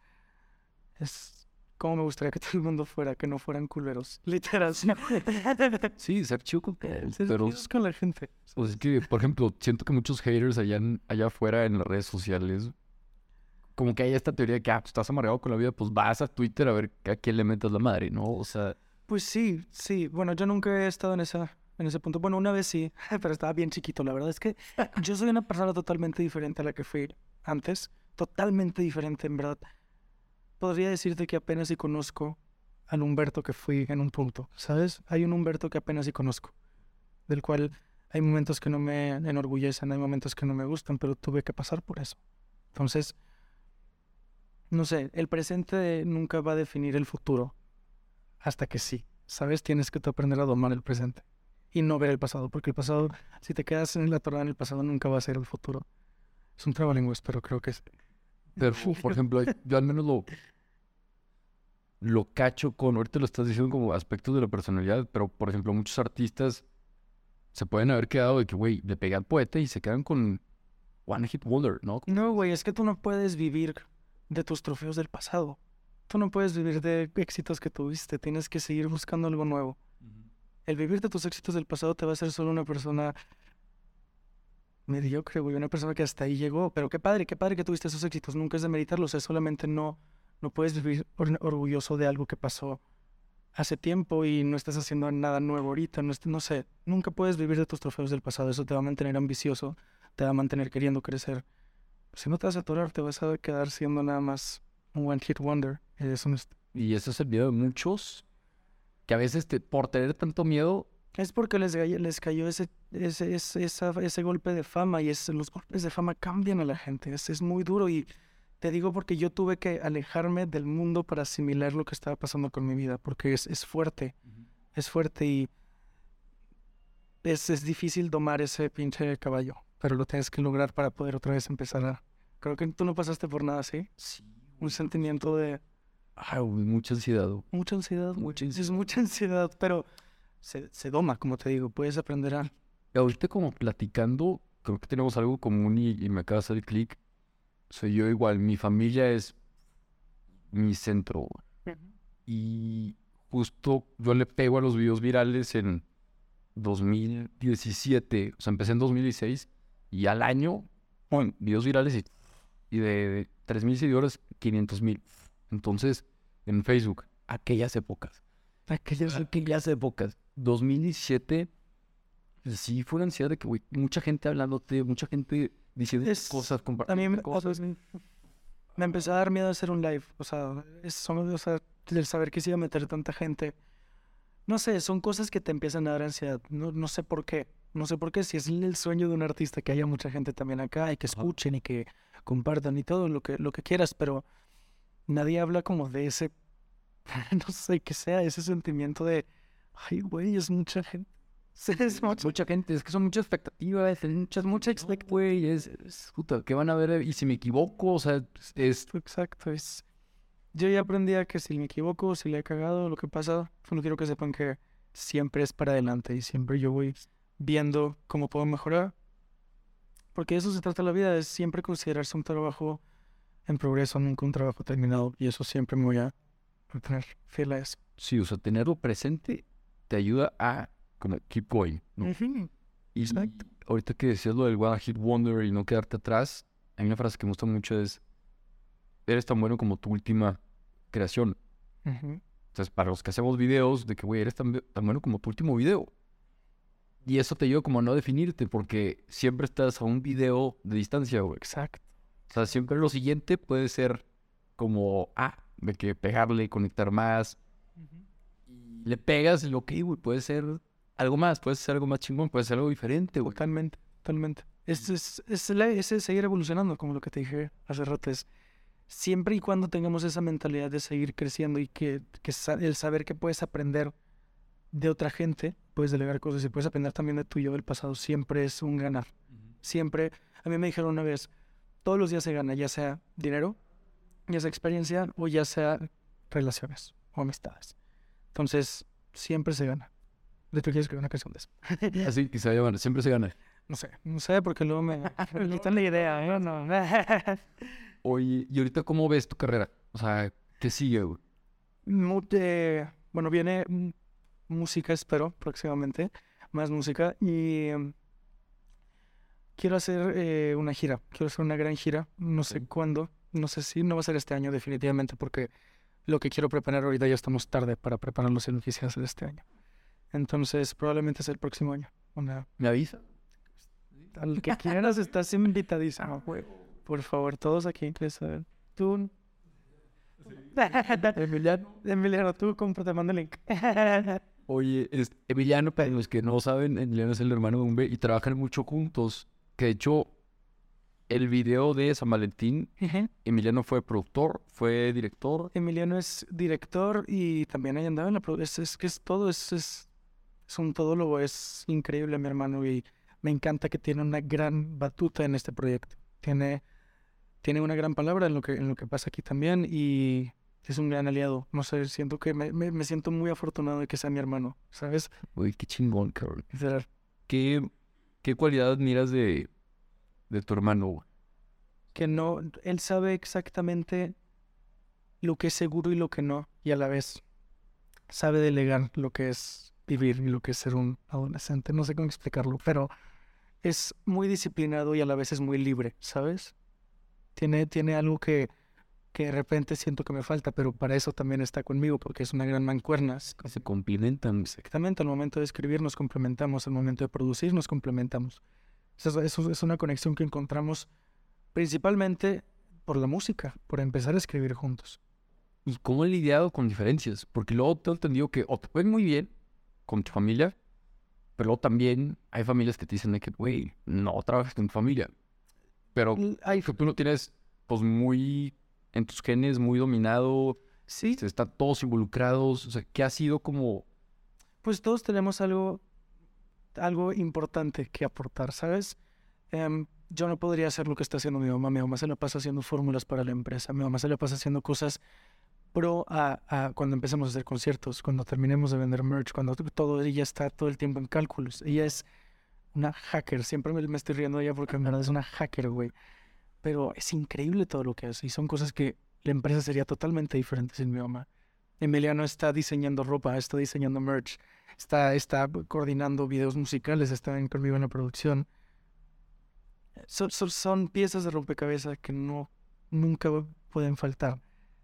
como me gustaría que todo el mundo fuera, que no fueran culeros. Literal. Sí, ser chido con con la gente. Pues es que, por ejemplo, siento que muchos haters allá afuera en las redes sociales, como que hay esta teoría de que, pues, estás amargado con la vida, pues vas a Twitter a ver a quién le metas la madre, ¿no? O sea... Pues sí. Bueno, yo nunca he estado en ese punto. Bueno, una vez sí, pero estaba bien chiquito. La verdad es que yo soy una persona totalmente diferente a la que fui antes. Totalmente diferente, en verdad. Podría decirte que apenas si conozco al Humberto que fui en un punto, ¿sabes? Hay un Humberto que apenas si conozco, del cual hay momentos que no me enorgullecen, hay momentos que no me gustan, pero tuve que pasar por eso. Entonces, no sé, el presente nunca va a definir el futuro, hasta que sí, ¿sabes? Tienes que tú aprender a domar el presente y no ver el pasado, porque el pasado, si te quedas en la atorada en el pasado, nunca va a ser el futuro. Es un trabalenguas, pero creo que es... Pero, por ejemplo, yo al menos lo cacho con, ahorita lo estás diciendo como aspectos de la personalidad, pero, por ejemplo, muchos artistas se pueden haber quedado de que, güey, le pegan poeta y se quedan con One Hit Wonder, ¿no? No, güey, es que tú no puedes vivir de tus trofeos del pasado. Tú no puedes vivir de éxitos que tuviste, tienes que seguir buscando algo nuevo. El vivir de tus éxitos del pasado te va a hacer solo una persona mediocre, güey, una persona que hasta ahí llegó. Pero qué padre que tuviste esos éxitos, nunca es de meritarlos, es solamente no puedes vivir orgulloso de algo que pasó hace tiempo y no estás haciendo nada nuevo ahorita, no sé, nunca puedes vivir de tus trofeos del pasado, eso te va a mantener ambicioso, te va a mantener queriendo crecer. Si no te vas a atorar, te vas a quedar siendo nada más un one hit wonder. Eso no es... Y eso es el miedo de muchos que a veces por tener tanto miedo. Es porque les cayó ese golpe de fama y los golpes de fama cambian a la gente. Es muy duro y te digo porque yo tuve que alejarme del mundo para asimilar lo que estaba pasando con mi vida, porque es fuerte. Es fuerte y es difícil domar ese pinche caballo, pero lo tienes que lograr para poder otra vez empezar a... Creo que tú no pasaste por nada así. Sí. Un sentimiento de... Ay, güey, mucha ansiedad. Mucha ansiedad. Mucha Es mucha ansiedad, pero se doma, como te digo. Puedes aprender a... Y ahorita como platicando, creo que tenemos algo común y me acaba de hacer clic. Soy yo igual, mi familia es mi centro. Y justo yo le pego a los videos virales en 2017. O sea, empecé en 2016 y al año, bueno, videos virales y de 3,000 seguidores, 500,000. Entonces, en Facebook, aquellas épocas. Aquellas épocas. 2017, sí fue una ansiedad de que, güey, mucha gente hablándote, mucha gente diciendo cosas, A compartiendo mí cosas. me empezó a dar miedo hacer un live. O sea, el saber que se iba a meter tanta gente. No sé, son cosas que te empiezan a dar ansiedad. No sé por qué. No sé por qué. Si es el sueño de un artista que haya mucha gente también acá y que escuchen y que compartan y todo lo que quieras, pero nadie habla como de ese, no sé qué sea, ese sentimiento de, ay, güey, es mucha gente. Es Mucha gente, es que son muchas expectativas, mucha expectativa, güey, puta, ¿qué van a ver? Y si me equivoco, o sea, Exacto, yo ya aprendí a que si me equivoco, si le he cagado, lo que pasa, solo quiero que sepan que siempre es para adelante y siempre yo voy viendo cómo puedo mejorar. Porque de eso se trata la vida, es siempre considerarse un trabajo en progreso, nunca un trabajo terminado. Y eso siempre me voy a tener fiel a eso. sí, o sea, tenerlo presente te ayuda a como keep going, ¿no? Y Exacto. ahorita que decías lo del One Hit Wonder y no quedarte atrás, hay una frase que me gusta mucho es, eres tan bueno como tu última creación. Entonces, para los que hacemos videos, de que, güey, eres tan bueno como tu último video. Y eso te ayuda como a no definirte, porque siempre estás a un video de distancia, güey. Exacto. O sea, siempre lo siguiente puede ser como, de que pegarle, conectar más. Y le pegas y lo que, güey, puede ser algo más, puede ser algo más chingón, puede ser algo diferente, güey. Totalmente. Es seguir evolucionando, como lo que te dije hace rato. Es siempre y cuando tengamos esa mentalidad de seguir creciendo y el saber que puedes aprender de otra gente, puedes delegar cosas y puedes aprender también de tu yo del pasado, siempre es un ganar. Siempre, a mí me dijeron una vez, todos los días se gana, ya sea dinero, ya sea experiencia o ya sea relaciones o amistades. Entonces, siempre se gana. De hecho, quiero escribir una canción de eso. Así que se llama, siempre se gana. No sé, porque luego me quitan la idea, ¿eh? No. Oye, ¿y ahorita cómo ves tu carrera? O sea, ¿qué sigue, güey? Bueno, viene música, espero, próximamente. Más música. Y quiero hacer una gira. Quiero hacer una gran gira. No sé cuándo. No sé si no va a ser este año, definitivamente, porque lo que quiero preparar ahorita ya estamos tarde para prepararlo si lo quisiera hacer este año. Entonces, probablemente sea el próximo año. ¿Me avisa? Al que quieras, estás invitadísimo. Por favor, todos aquí. Tú. Emiliano, tú te mando el link. Oye, Emiliano, para los que no saben, Emiliano es el hermano de Umbe y trabajan mucho juntos. Que de hecho, el video de San Valentín, Emiliano fue productor, fue director. Emiliano es director y también ahí andaba en la producción. Es que es todo, es un todólogo, es increíble mi hermano y me encanta que tiene una gran batuta en este proyecto. Tiene una gran palabra en lo que pasa aquí también y es un gran aliado. No sé, siento que me siento muy afortunado de que sea mi hermano, ¿sabes? Uy, qué chingón, cabrón. Literal. ¿Qué cualidad admiras de tu hermano, güey? Que no, él sabe exactamente lo que es seguro y lo que no, y a la vez sabe delegar lo que es vivir y lo que es ser un adolescente. No sé cómo explicarlo, pero es muy disciplinado y a la vez es muy libre, ¿sabes? Tiene algo que de repente siento que me falta, pero para eso también está conmigo, porque es una gran mancuerna. Se complementan. Exactamente, al momento de escribir nos complementamos, al momento de producir nos complementamos. Eso es una conexión que encontramos principalmente por la música, por empezar a escribir juntos. ¿Y cómo he lidiado con diferencias? Porque luego te he entendido que o te ven muy bien con tu familia, pero luego también hay familias que te dicen de que, güey, no trabajes con tu familia. Pero que tú lo tienes, pues, muy en tus genes, muy dominado. Sí, Están todos involucrados. O sea, ¿qué ha sido como...? pues todos tenemos algo importante que aportar, ¿sabes? Yo no podría hacer lo que está haciendo mi mamá. Mi mamá se la pasa haciendo fórmulas para la empresa. Mi mamá se la pasa haciendo cosas pro a cuando empecemos a hacer conciertos, cuando terminemos de vender merch, cuando todo, ella está todo el tiempo en cálculos. Ella es una hacker. Siempre me estoy riendo de ella porque en verdad es una hacker, güey. Pero es increíble todo lo que hace y son cosas que la empresa sería totalmente diferente sin mi mamá. Emiliano está diseñando ropa, está diseñando merch, está coordinando videos musicales, está conmigo en la producción. Son piezas de rompecabezas que nunca pueden faltar.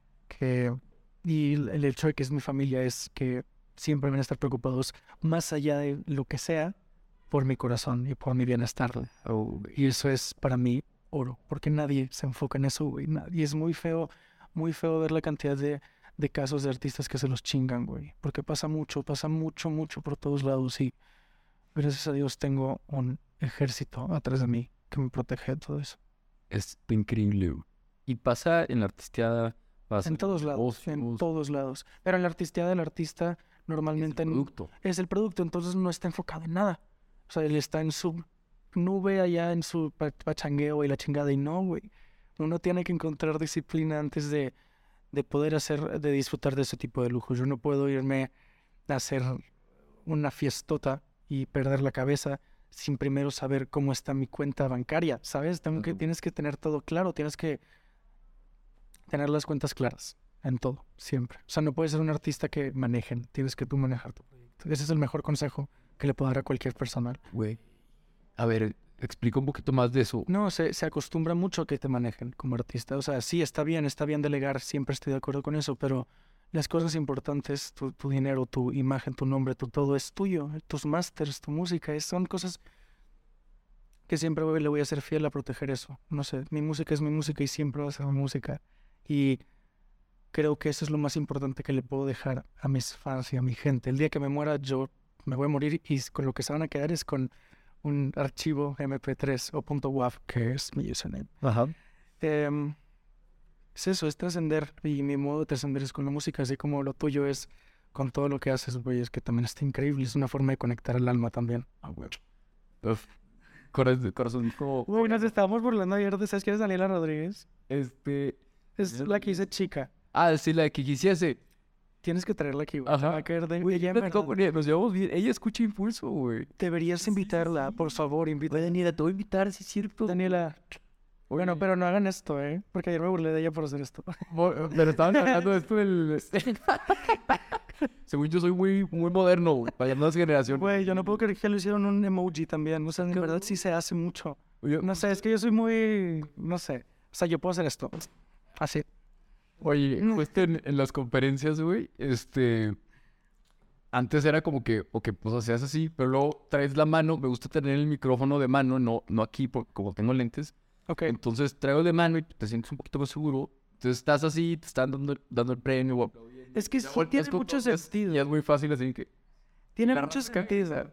Y el hecho de que es mi familia es que siempre van a estar preocupados más allá de lo que sea por mi corazón y por mi bienestar. Y eso es para mí oro, porque nadie se enfoca en eso, güey. Y es muy feo ver la cantidad de casos de artistas que se los chingan, güey. Porque pasa mucho por todos lados y gracias a Dios tengo un ejército atrás de mí que me protege de todo eso. Es increíble, güey. Y pasa en la artisteada, pasa En todos lados, en todos lados. Pero en la artisteada del artista normalmente es el producto, entonces no está enfocado en nada. O sea, él está en su nube allá, en su pachangueo y la chingada, y no, güey. Uno tiene que encontrar disciplina antes de poder de disfrutar de ese tipo de lujos. Yo no puedo irme a hacer una fiestota y perder la cabeza sin primero saber cómo está mi cuenta bancaria, ¿sabes? Tienes que tener todo claro, tienes que tener las cuentas claras en todo, siempre. O sea, no puedes ser un artista que manejen, tienes que tú manejar tu proyecto. Ese es el mejor consejo que le puedo dar a cualquier persona. Güey. A ver, explica un poquito más de eso. No, se acostumbra mucho a que te manejen como artista. O sea, sí, está bien delegar, siempre estoy de acuerdo con eso, pero las cosas importantes, tu dinero, tu imagen, tu nombre, todo es tuyo. Tus masters, tu música, son cosas que siempre le voy a ser fiel a proteger eso. No sé, mi música es mi música y siempre va a ser mi música. Y creo que eso es lo más importante que le puedo dejar a mis fans y a mi gente. El día que me muera, yo me voy a morir y con lo que se van a quedar es con un archivo MP3 o .wav, que es mi username. Ajá. Es eso, es trascender. Y mi modo de trascender es con la música, así como lo tuyo es con todo lo que haces, güey. Es que también está increíble. Es una forma de conectar al alma también. Ah, güey. Corazón, como... Uy, nos estábamos burlando ayer de, ¿sabes quién es Daniela Rodríguez? Es la que hice chica. Ah, sí, la que quisiese. Tienes que traerla aquí, güey. Ajá. Va a caer de... Güey, ella, en verdad, nos llevamos bien. Ella escucha Impulso, güey. deberías invitarla, por favor, Güey, Daniela, te voy a invitar, sí es cierto. Daniela. Bueno, pero no hagan esto, porque ayer me burlé de ella por hacer esto. Pero estaban hablando de esto del... Según yo soy muy moderno, güey, para las nuevas generaciones. Güey, yo no puedo creer que le hicieron un emoji también. O sea, en verdad sí se hace mucho. Oye, No sé, es que yo soy muy... No sé. O sea, yo puedo hacer esto. Así. Oye, pues en las conferencias, güey, antes era como que, ok, pues hacías así, pero luego traes la mano, me gusta tener el micrófono de mano, no aquí, porque como tengo lentes. Ok. Entonces traigo de mano y te sientes un poquito más seguro. Entonces estás así, te están dando el premio. O aplaudiendo. Es que sí tiene mucho sentido. Y es muy fácil, así que... Tiene mucho sentido.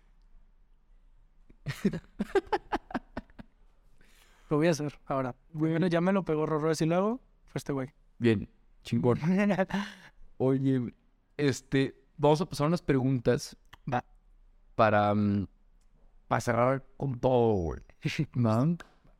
Lo voy a hacer ahora. Bueno, ya me lo pegó Rorro. Si lo hago, fue este güey. Bien, chingón. Oye, vamos a pasar unas preguntas. Va. Para cerrar con todo, güey. ¿No?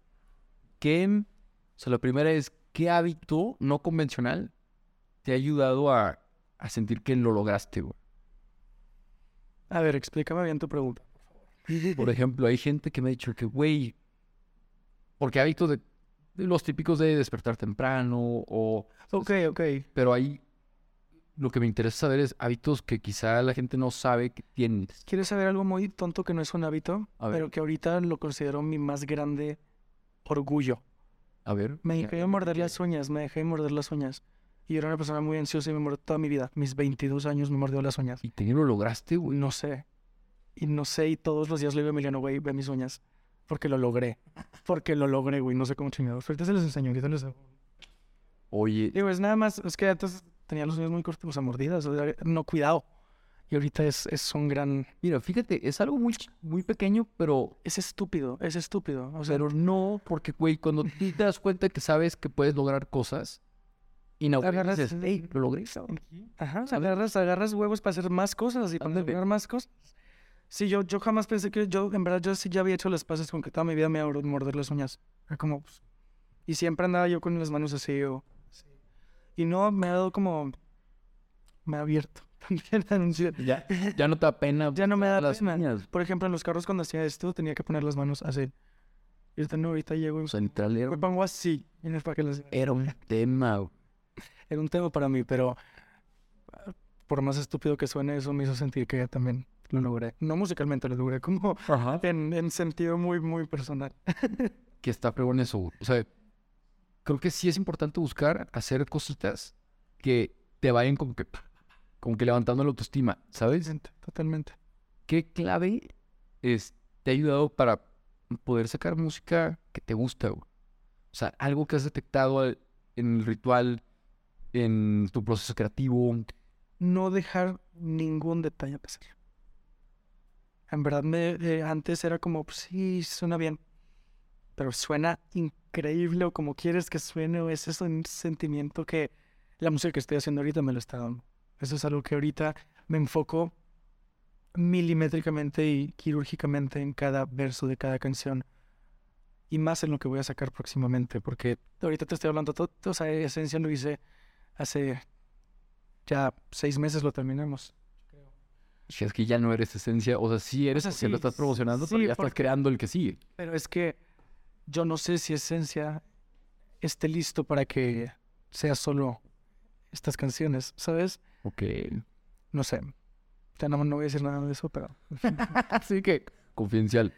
O sea, la primera es, ¿qué hábito no convencional te ha ayudado a sentir que lo lograste, güey? A ver, explícame bien tu pregunta. Por ejemplo, hay gente que me ha dicho que, güey, porque hábitos de los típicos de despertar temprano o... Ok. Pero ahí lo que me interesa saber es hábitos que quizá la gente no sabe que tienes. ¿Quieres saber algo muy tonto que no es un hábito? A ver. Pero que ahorita lo considero mi más grande orgullo. A ver. Me dejé morder las uñas. Y yo era una persona muy ansiosa y me mordió toda mi vida. Mis 22 años me mordió las uñas. ¿Y te lo lograste, güey? No sé. Y todos los días le digo a Emiliano, güey, ve mis uñas. Porque lo logré. Porque lo logré, güey. No sé cómo chingados. Ahorita se les enseño. Ahorita les... Oye, Digo, es nada más... Es que antes tenía los uñas muy cortos, o sea, mordidas. O sea, no cuidado. Y ahorita es un gran... mira, fíjate, es algo muy pequeño, pero Es estúpido. Es estúpido. O sea, no, porque, güey, cuando tú te das cuenta que sabes que puedes lograr cosas, y no Agarras- dices, hey, lo logré, cabrón. ajá, o sea, agarras huevos para hacer más cosas y para Ándale. lograr más cosas. Sí, yo jamás pensé que en verdad, yo sí ya había hecho las paces con que toda mi vida me iba a morder las uñas. Era como, pues, y siempre andaba yo con las manos así, sí. Y no, me ha dado como, me ha abierto también la ansiedad. Ya no te da pena. Ya no me da las pena. uñas. Por ejemplo, en los carros cuando hacía esto, tenía que poner las manos así. Y ahorita no, ahorita llego y O sea, literal, me pongo así. Y no es para que las... era un tema, güey. Era un tema para mí, pero por más estúpido que suene, eso me hizo sentir que también lo logré. No musicalmente, lo logré como Ajá. en sentido muy, muy personal. Que está fregón eso, güey. O sea, creo que sí es importante buscar hacer cositas que te vayan como que levantando la autoestima, ¿sabes? Totalmente. ¿Qué clave te ha ayudado para poder sacar música que te gusta, güey? O sea, algo que has detectado en el ritual, en tu proceso creativo. No dejar ningún detalle a pesar. En verdad, antes era como, pues, sí, suena bien, pero suena increíble o como quieres que suene, o es eso un sentimiento que la música que estoy haciendo ahorita me lo está dando. Eso es algo que ahorita me enfoco milimétricamente y quirúrgicamente en cada verso de cada canción. Y más en lo que voy a sacar próximamente, porque ahorita te estoy hablando todo, o sea, Esencia lo hice hace ya 6 meses, lo terminamos. Si es que ya no eres esencia, o sea, sí eres O sea, porque sí, lo estás promocionando, sí, pero ya estás porque- creando el que sigue. Pero es que yo no sé si Esencia esté listo para que sea solo estas canciones, ¿sabes? Ok. No sé. Ya no voy a decir nada de eso, pero... Así que, confidencial.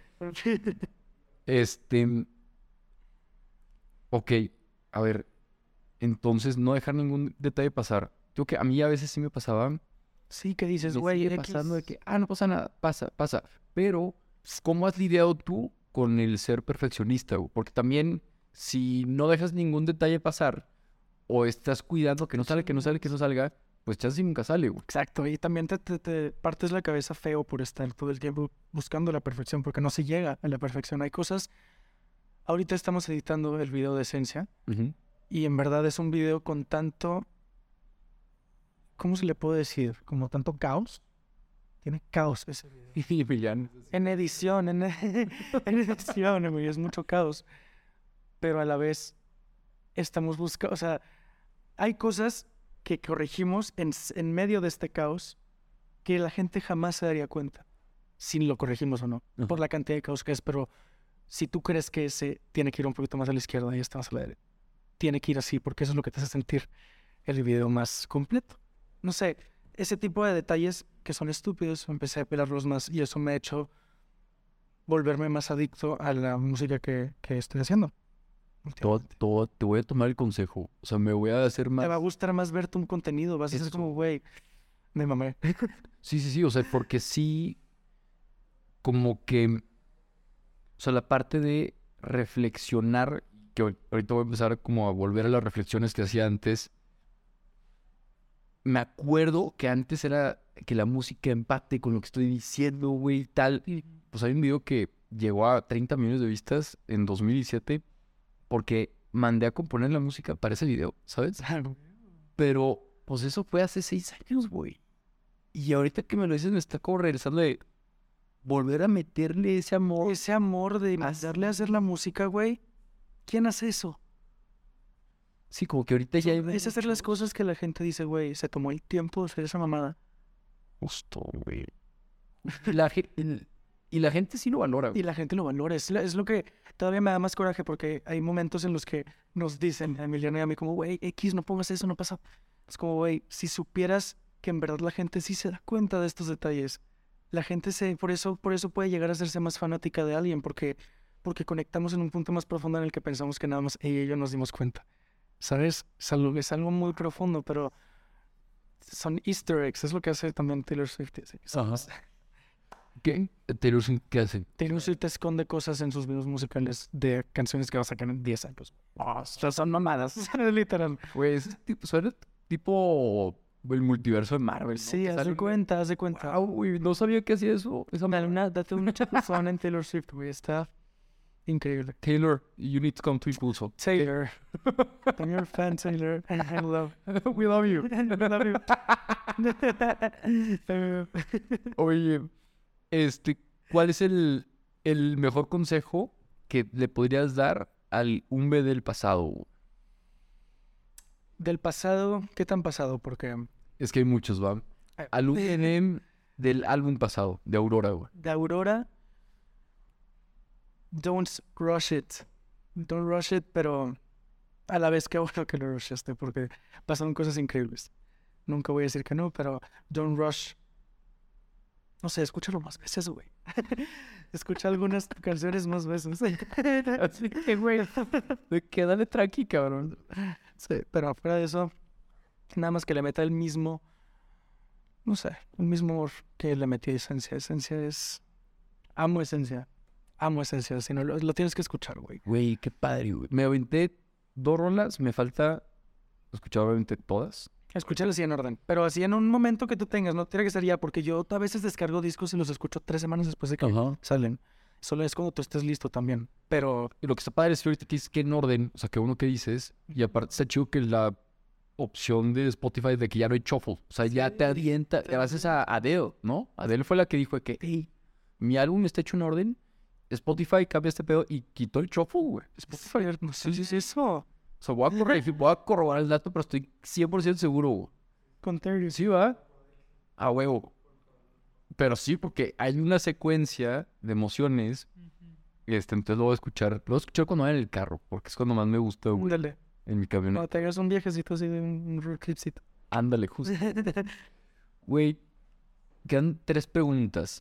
Ok, a ver, entonces no dejar ningún detalle pasar. Digo que a mí a veces sí me pasaba, Sí, que dices, me güey, sigue pasando de que, no pasa nada, pasa. Pero, ¿cómo has lidiado tú con el ser perfeccionista, güey? Porque también, si no dejas ningún detalle pasar, o estás cuidando que no salga, pues chance y nunca sale, güey. Exacto, y también te partes la cabeza feo por estar todo el tiempo buscando la perfección, porque no se llega a la perfección. Hay cosas... Ahorita estamos editando el video de Esencia, y en verdad es un video con tanto... ¿Cómo se le puede decir? Como tanto caos. Tiene caos ese video. Y Millán. En edición, en edición, güey, es mucho caos. Pero a la vez estamos buscando, o sea, hay cosas que corregimos en medio de este caos que la gente jamás se daría cuenta si lo corregimos o no, Ajá. por la cantidad de caos que es. Pero si tú crees que ese tiene que ir un poquito más a la izquierda y este más a la derecha, tiene que ir así, porque eso es lo que te hace sentir el video más completo. No sé, ese tipo de detalles que son estúpidos, empecé a pelarlos más y eso me ha hecho volverme más adicto a la música que estoy haciendo. Te voy a tomar el consejo. O sea, me voy a hacer más. Te va a gustar más ver tu contenido, vas a ser Eso. como, güey, me mamé. Sí, o sea, porque sí, como que, o sea, la parte de reflexionar, que ahorita voy a empezar como a volver a las reflexiones que hacía antes. Me acuerdo que antes era que la música empate con lo que estoy diciendo, güey, y tal. Pues hay un video que llegó a 30 millones de vistas en 2017 porque mandé a componer la música para ese video, ¿sabes? Pero, pues eso fue hace 6 años, güey. Y ahorita que me lo dices, me está como regresando de volver a meterle ese amor. Ese amor de darle a hacer la música, güey. ¿Quién hace eso? Sí, como que ahorita ya... Es hacer las cosas que la gente dice, güey, se tomó el tiempo de hacer esa mamada. Justo, güey. Y la gente sí lo valora, Y güey. la gente lo valora. Es lo que todavía me da más coraje, porque hay momentos en los que nos dicen a Emiliano y a mí como, güey, X, no pongas eso, no pasa. Es como, güey, si supieras que en verdad la gente sí se da cuenta de estos detalles. La gente por eso puede llegar a hacerse más fanática de alguien, porque conectamos en un punto más profundo en el que pensamos que nada más ella y yo nos dimos cuenta. ¿Sabes? Es algo muy profundo, pero son easter eggs. Es lo que hace también Taylor Swift. ¿Sí? Ajá. ¿Qué? Taylor Swift, ¿qué hace? Taylor Swift esconde cosas en sus videos musicales de canciones que va a sacar en 10 años. O sea, son mamadas, literal. Pues, suena tipo el multiverso de Marvel, ¿no? Sí, Que haz sale de un- cuenta, haz de cuenta. Wow, güey, no sabía que hacía eso. Esa Date una chapuzón en Taylor Swift, güey. Está increíble. Taylor, you need to come to Impulso. Taylor. I'm your fan, Taylor. I love. We love you. I love you. Oye, ¿cuál es el mejor consejo que le podrías dar al Umbe del pasado? Del pasado, ¿qué tan pasado? Porque Es que hay muchos, ¿va? Al Umbe del álbum pasado, de Aurora, güey. de Aurora, don't rush it. Don't rush it, pero a la vez qué bueno que lo rushaste porque pasaron cosas increíbles. Nunca voy a decir que no, pero don't rush. No sé, escúchalo más veces, güey. Escucha algunas canciones más veces. Así que, güey, quédale tranqui, cabrón. Sí, pero afuera de eso, nada más que le meta el mismo, no sé, el mismo amor que le metí a Esencia. Esencia es... Amo Esencia. Amo Esencia, si no, lo tienes que escuchar, güey. Güey, qué padre, güey. Me aventé 2 rolas, me falta escuchar obviamente todas. Escúchalo así en orden, pero así en un momento que tú tengas, no tiene que ser ya, porque yo a veces descargo discos y los escucho 3 semanas después de que Ajá. salen. Solo es cuando tú estés listo también, pero Y lo que está padre es que ahorita tienes que en orden, o sea, que uno que dices, y aparte está chido que la opción de Spotify de que ya no hay shuffle, o sea, ya te avienta, gracias a Adele, ¿no? Adele fue la que dijo que, hey, mi álbum está hecho en orden, Spotify cambia este pedo y quitó el shuffle, güey. Spotify, no sé si es eso. O sea, voy a corroborar el dato, pero estoy 100% seguro, güey. Con Terry. Sí, va. A huevo. Pero sí, porque hay una secuencia de emociones. Entonces lo voy a escuchar. Lo voy a escuchar cuando vaya en el carro, porque es cuando más me gusta, güey. Dale. En mi camioneta. Cuando te hagas un viajecito así de un road tripcito. Ándale, justo. Güey, quedan 3 preguntas.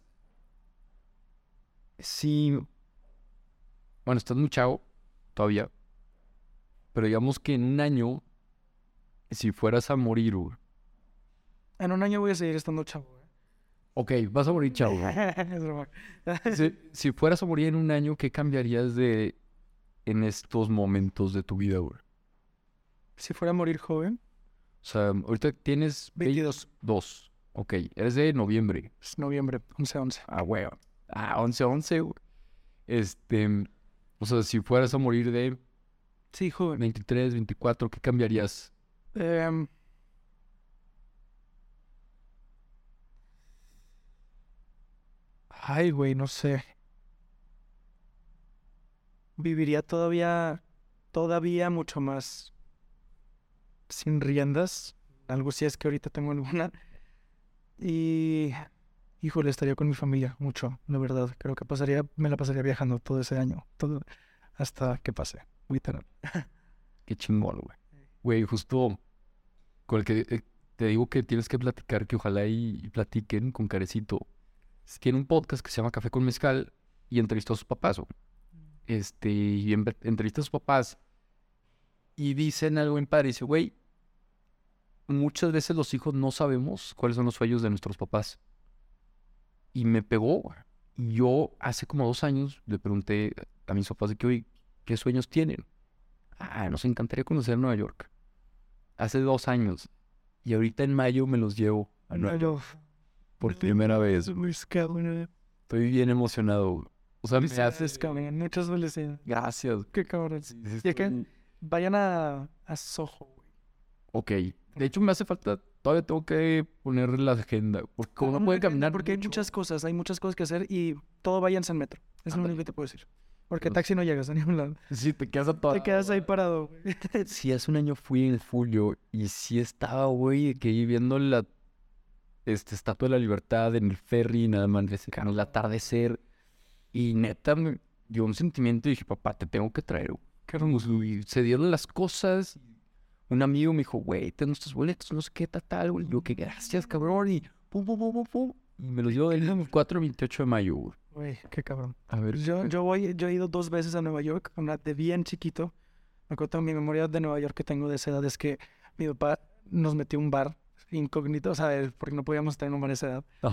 Sí. Bueno, estás muy chavo todavía. Pero digamos que en un año, si fueras a morir, güey. En un año voy a seguir estando chavo, güey. Ok, vas a morir chavo, güey. Es broma. Si fueras a morir en un año, ¿qué cambiarías en estos momentos de tu vida, güey? Si fuera a morir joven, O sea, ahorita tienes 22. 22. Ok, eres de noviembre. Es noviembre, 11-11. Ah, güey. 11-11, güey. O sea, si fueras a morir de Sí, joven. 23, 24, ¿qué cambiarías? Ay, güey, no sé. Viviría todavía mucho más sin riendas. Algo si es que ahorita tengo alguna. Y, híjole, estaría con mi familia mucho, la verdad. Creo que me la pasaría viajando todo ese año, todo hasta que pase, literal. Qué chingón, güey. Güey, justo con el que te digo que tienes que platicar, que ojalá y platiquen con Carecito. Tiene un podcast que se llama Café con Mezcal y entrevistó a sus papás, güey. Entrevista a sus papás y dicen algo en padre. Dice, güey, muchas veces los hijos no sabemos cuáles son los sueños de nuestros papás. Y me pegó, güey. Y yo hace como 2 años le pregunté a mis papás de que, oye, ¿qué sueños tienen? Nos encantaría conocer Nueva York. Hace 2 años. Y ahorita en mayo me los llevo a Nueva York por primera vez. Estoy bien emocionado, güey. O sea, me haces... Muchas felicidades. Gracias. Qué cabrón. Sí, Y acá, vayan a Soho, güey. Ok. De hecho, me hace falta... Todavía tengo que poner la agenda. Porque como no puede caminar... Porque hay muchas cosas que hacer y todo váyanse en metro. Es lo único que te puedo decir. Porque taxi no llegas a ningún lado. Sí, te quedas a toda... Te quedas ahí parado, güey. Sí, hace un año fui en julio y sí estaba, güey, que ahí viendo la Estatua de la Libertad en el ferry, nada más, en el atardecer. Y neta, me dio un sentimiento y dije, papá, te tengo que traer, güey. Qué hermoso. Y se dieron las cosas. Un amigo me dijo, güey, ten nuestros boletos, no sé qué, tal, güey. Yo, que gracias, cabrón. Y pum, pum, pum, pum, pum. Y me los dio el 4 y 28 de mayo, güey. Güey, qué cabrón. A ver. Yo he ido 2 veces a Nueva York, una de bien chiquito. Me acuerdo mi memoria de Nueva York que tengo de esa edad es que mi papá nos metió a un bar incógnito, o sea, porque no podíamos estar en un bar a esa edad. Ajá.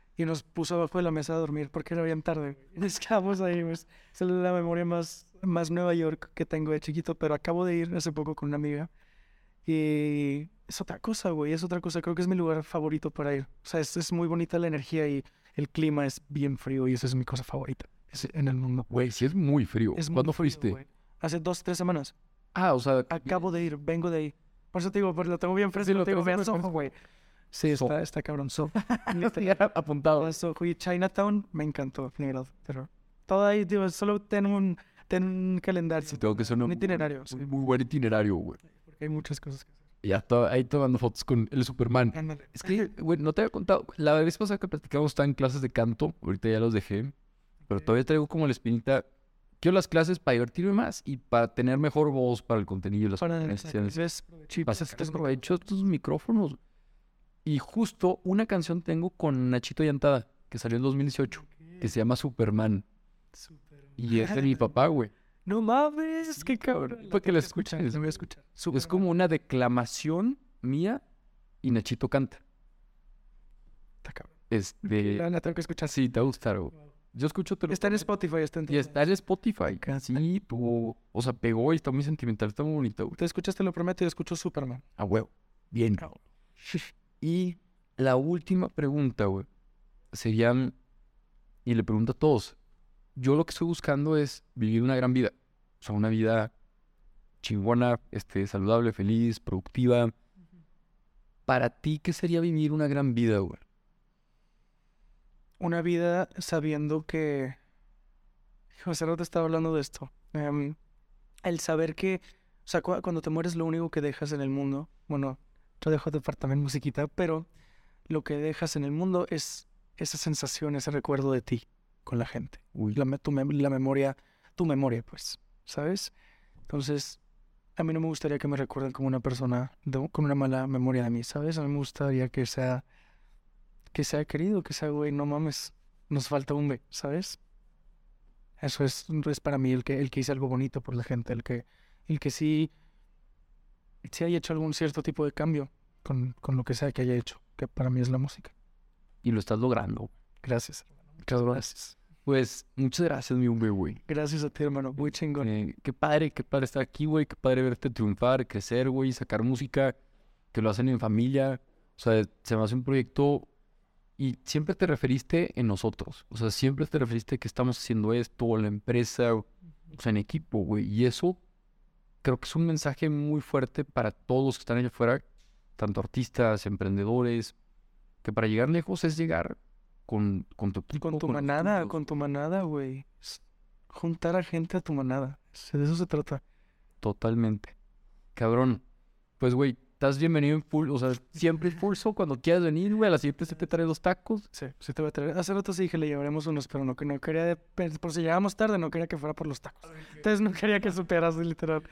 y nos puso abajo de la mesa a dormir porque era bien tarde. Y nos quedamos ahí, pues. Esa es la memoria más Nueva York que tengo de chiquito, pero acabo de ir hace poco con una amiga y es otra cosa, güey, es otra cosa. Creo que es mi lugar favorito para ir. O sea, es muy bonita la energía y el clima es bien frío y esa es mi cosa favorita en el mundo. Güey, sí es muy frío. Es muy ¿Cuándo frío, fuiste? güey. Hace 2-3 semanas. Ah, o sea... Acabo de ir, vengo de ahí. Por eso te digo, pues lo tengo bien fresco, Sí, lo te digo, tengo vean súper Soho, güey. Sí, Soho. está cabrón. Soho. apuntado. Soho y Chinatown me encantó. Negro, terror. Todo ahí, digo, solo ten un calendario. Sí, tengo que ser un itinerario. Sí, muy buen itinerario, güey. porque hay muchas cosas que hacer. Ya está ahí tomando fotos con el Superman. Ándale. Es que, güey, no te había contado. La vez pasada que platicamos estaba en clases de canto. Ahorita ya los dejé. Pero todavía traigo como la espinita. Quiero las clases para divertirme más y para tener mejor voz para el contenido y las Para conferencias. ves, Para sacar provecho de estos micrófonos. Y justo una canción tengo con Nachito Llantada, que salió en 2018, que se llama Superman. Y es de mi papá, güey. No mames, qué cabrón. Para que la escuches. Lo voy a escuchar. Es como una declamación mía y Nachito canta. Está cabrón. La tengo que escuchar. Sí, te va a gustar, güey. Yo escucho... Está en Spotify, está en Y está en Spotify. Sí, o sea, pegó y está muy sentimental, está muy bonito, güey. Te escuchas, te lo prometo, y escucho Superman. A huevo. Bien. Y la última pregunta, güey, sería, y le pregunto a todos, yo lo que estoy buscando es vivir una gran vida. O sea, una vida chingona, saludable, feliz, productiva. Para ti, ¿qué sería vivir una gran vida, güey? Una vida sabiendo que... Hace rato estaba hablando de esto. El saber que... O sea, cuando te mueres lo único que dejas en el mundo... Bueno, yo dejo de parte también musiquita, pero lo que dejas en el mundo es esa sensación, ese recuerdo de ti con la gente. Uy. La memoria, tu memoria, pues, ¿sabes? Entonces, a mí no me gustaría que me recuerden como una persona con una mala memoria de mí, ¿sabes? A mí me gustaría que sea querido, que sea, güey, no mames, nos falta un B, ¿sabes? Eso es para mí el que hice algo bonito por la gente, el que sí haya hecho algún cierto tipo de cambio con lo que sea que haya hecho, que para mí es la música. Y lo estás logrando. Gracias, hermano. Muchas gracias. Pues, muchas gracias, mi hombre, güey. Gracias a ti, hermano. Muy chingón. Qué padre estar aquí, güey. Qué padre verte triunfar, crecer, güey, sacar música, que lo hacen en familia. O sea, se me hace un proyecto... Y siempre te referiste en nosotros. O sea, siempre te referiste que estamos haciendo esto, la empresa, o sea, en equipo, güey. Y eso creo que es un mensaje muy fuerte para todos los que están allá afuera, tanto artistas, emprendedores, que para llegar lejos es llegar con tu equipo. Con tu manada, güey. Juntar a gente a tu manada. De eso se trata. Totalmente. Cabrón. Pues, güey, estás bienvenido en full, o sea, siempre pulso cuando quieras venir, güey. A la siguiente se te trae los tacos. Sí te voy a traer. Hace rato sí dije, le llevaremos unos, pero no quería, por si llegamos tarde, no quería que fuera por los tacos. Entonces no quería que supieras, literal.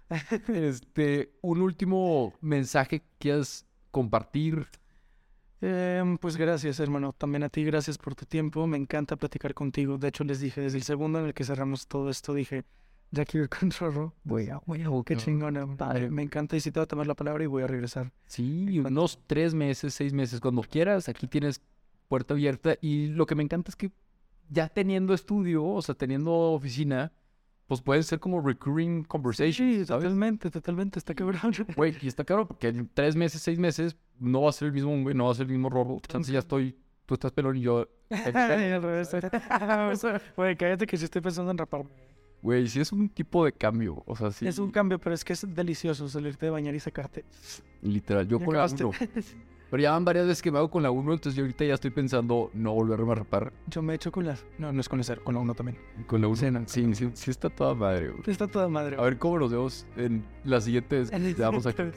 Un último mensaje que quieras compartir. Pues gracias, hermano. También a ti, gracias por tu tiempo. Me encanta platicar contigo. De hecho, les dije, desde el segundo en el que cerramos todo esto, dije... Ya quiero ir con Rorro. Qué chingona. Padre. Me encanta y sí te voy a tomar la palabra y voy a regresar. Sí, unos 3 meses, 6 meses, cuando quieras. Aquí tienes puerta abierta. Y lo que me encanta es que ya teniendo estudio, o sea, teniendo oficina, pues puede ser como recurring conversation, Sí, ¿sabes? Totalmente. Está cabrón. Güey, y está cabrón porque en 3 meses, 6 meses no va a ser el mismo, güey, no va a ser el mismo Rorro. Entonces ya estoy... Tú estás pelón y yo... Al revés. Güey, cállate que sí estoy pensando en raparme. Güey, sí es un tipo de cambio, o sea, sí. Es un cambio, pero es que es delicioso salirte de bañar y sacarte. Literal, yo Ya con acabaste. la 1. Pero ya van varias veces que me hago con la 1, entonces yo ahorita ya estoy pensando no volverme a rapar. Yo me echo con las... No es con la 0, con la 1 también. Con la 1. Sí, no, Sí está toda madre, güey. Está toda madre. A ver cómo nos vemos en la siguiente vez que veamos aquí.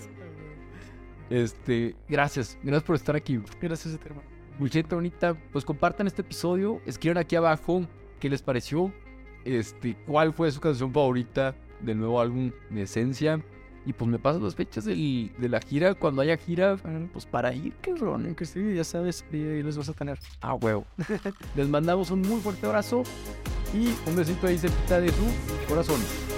Gracias por estar aquí. Gracias a ti, hermano. Mucha gente bonita, pues compartan este episodio, escriban aquí abajo qué les pareció. ¿Cuál fue su canción favorita del nuevo álbum de Esencia? Y pues me pasan las fechas de la gira, cuando haya gira, pues para ir, cabrón. Aunque sí, ya sabes, y ahí los vas a tener. Ah, huevo. Les mandamos un muy fuerte abrazo y un besito ahí cerquita de su corazón.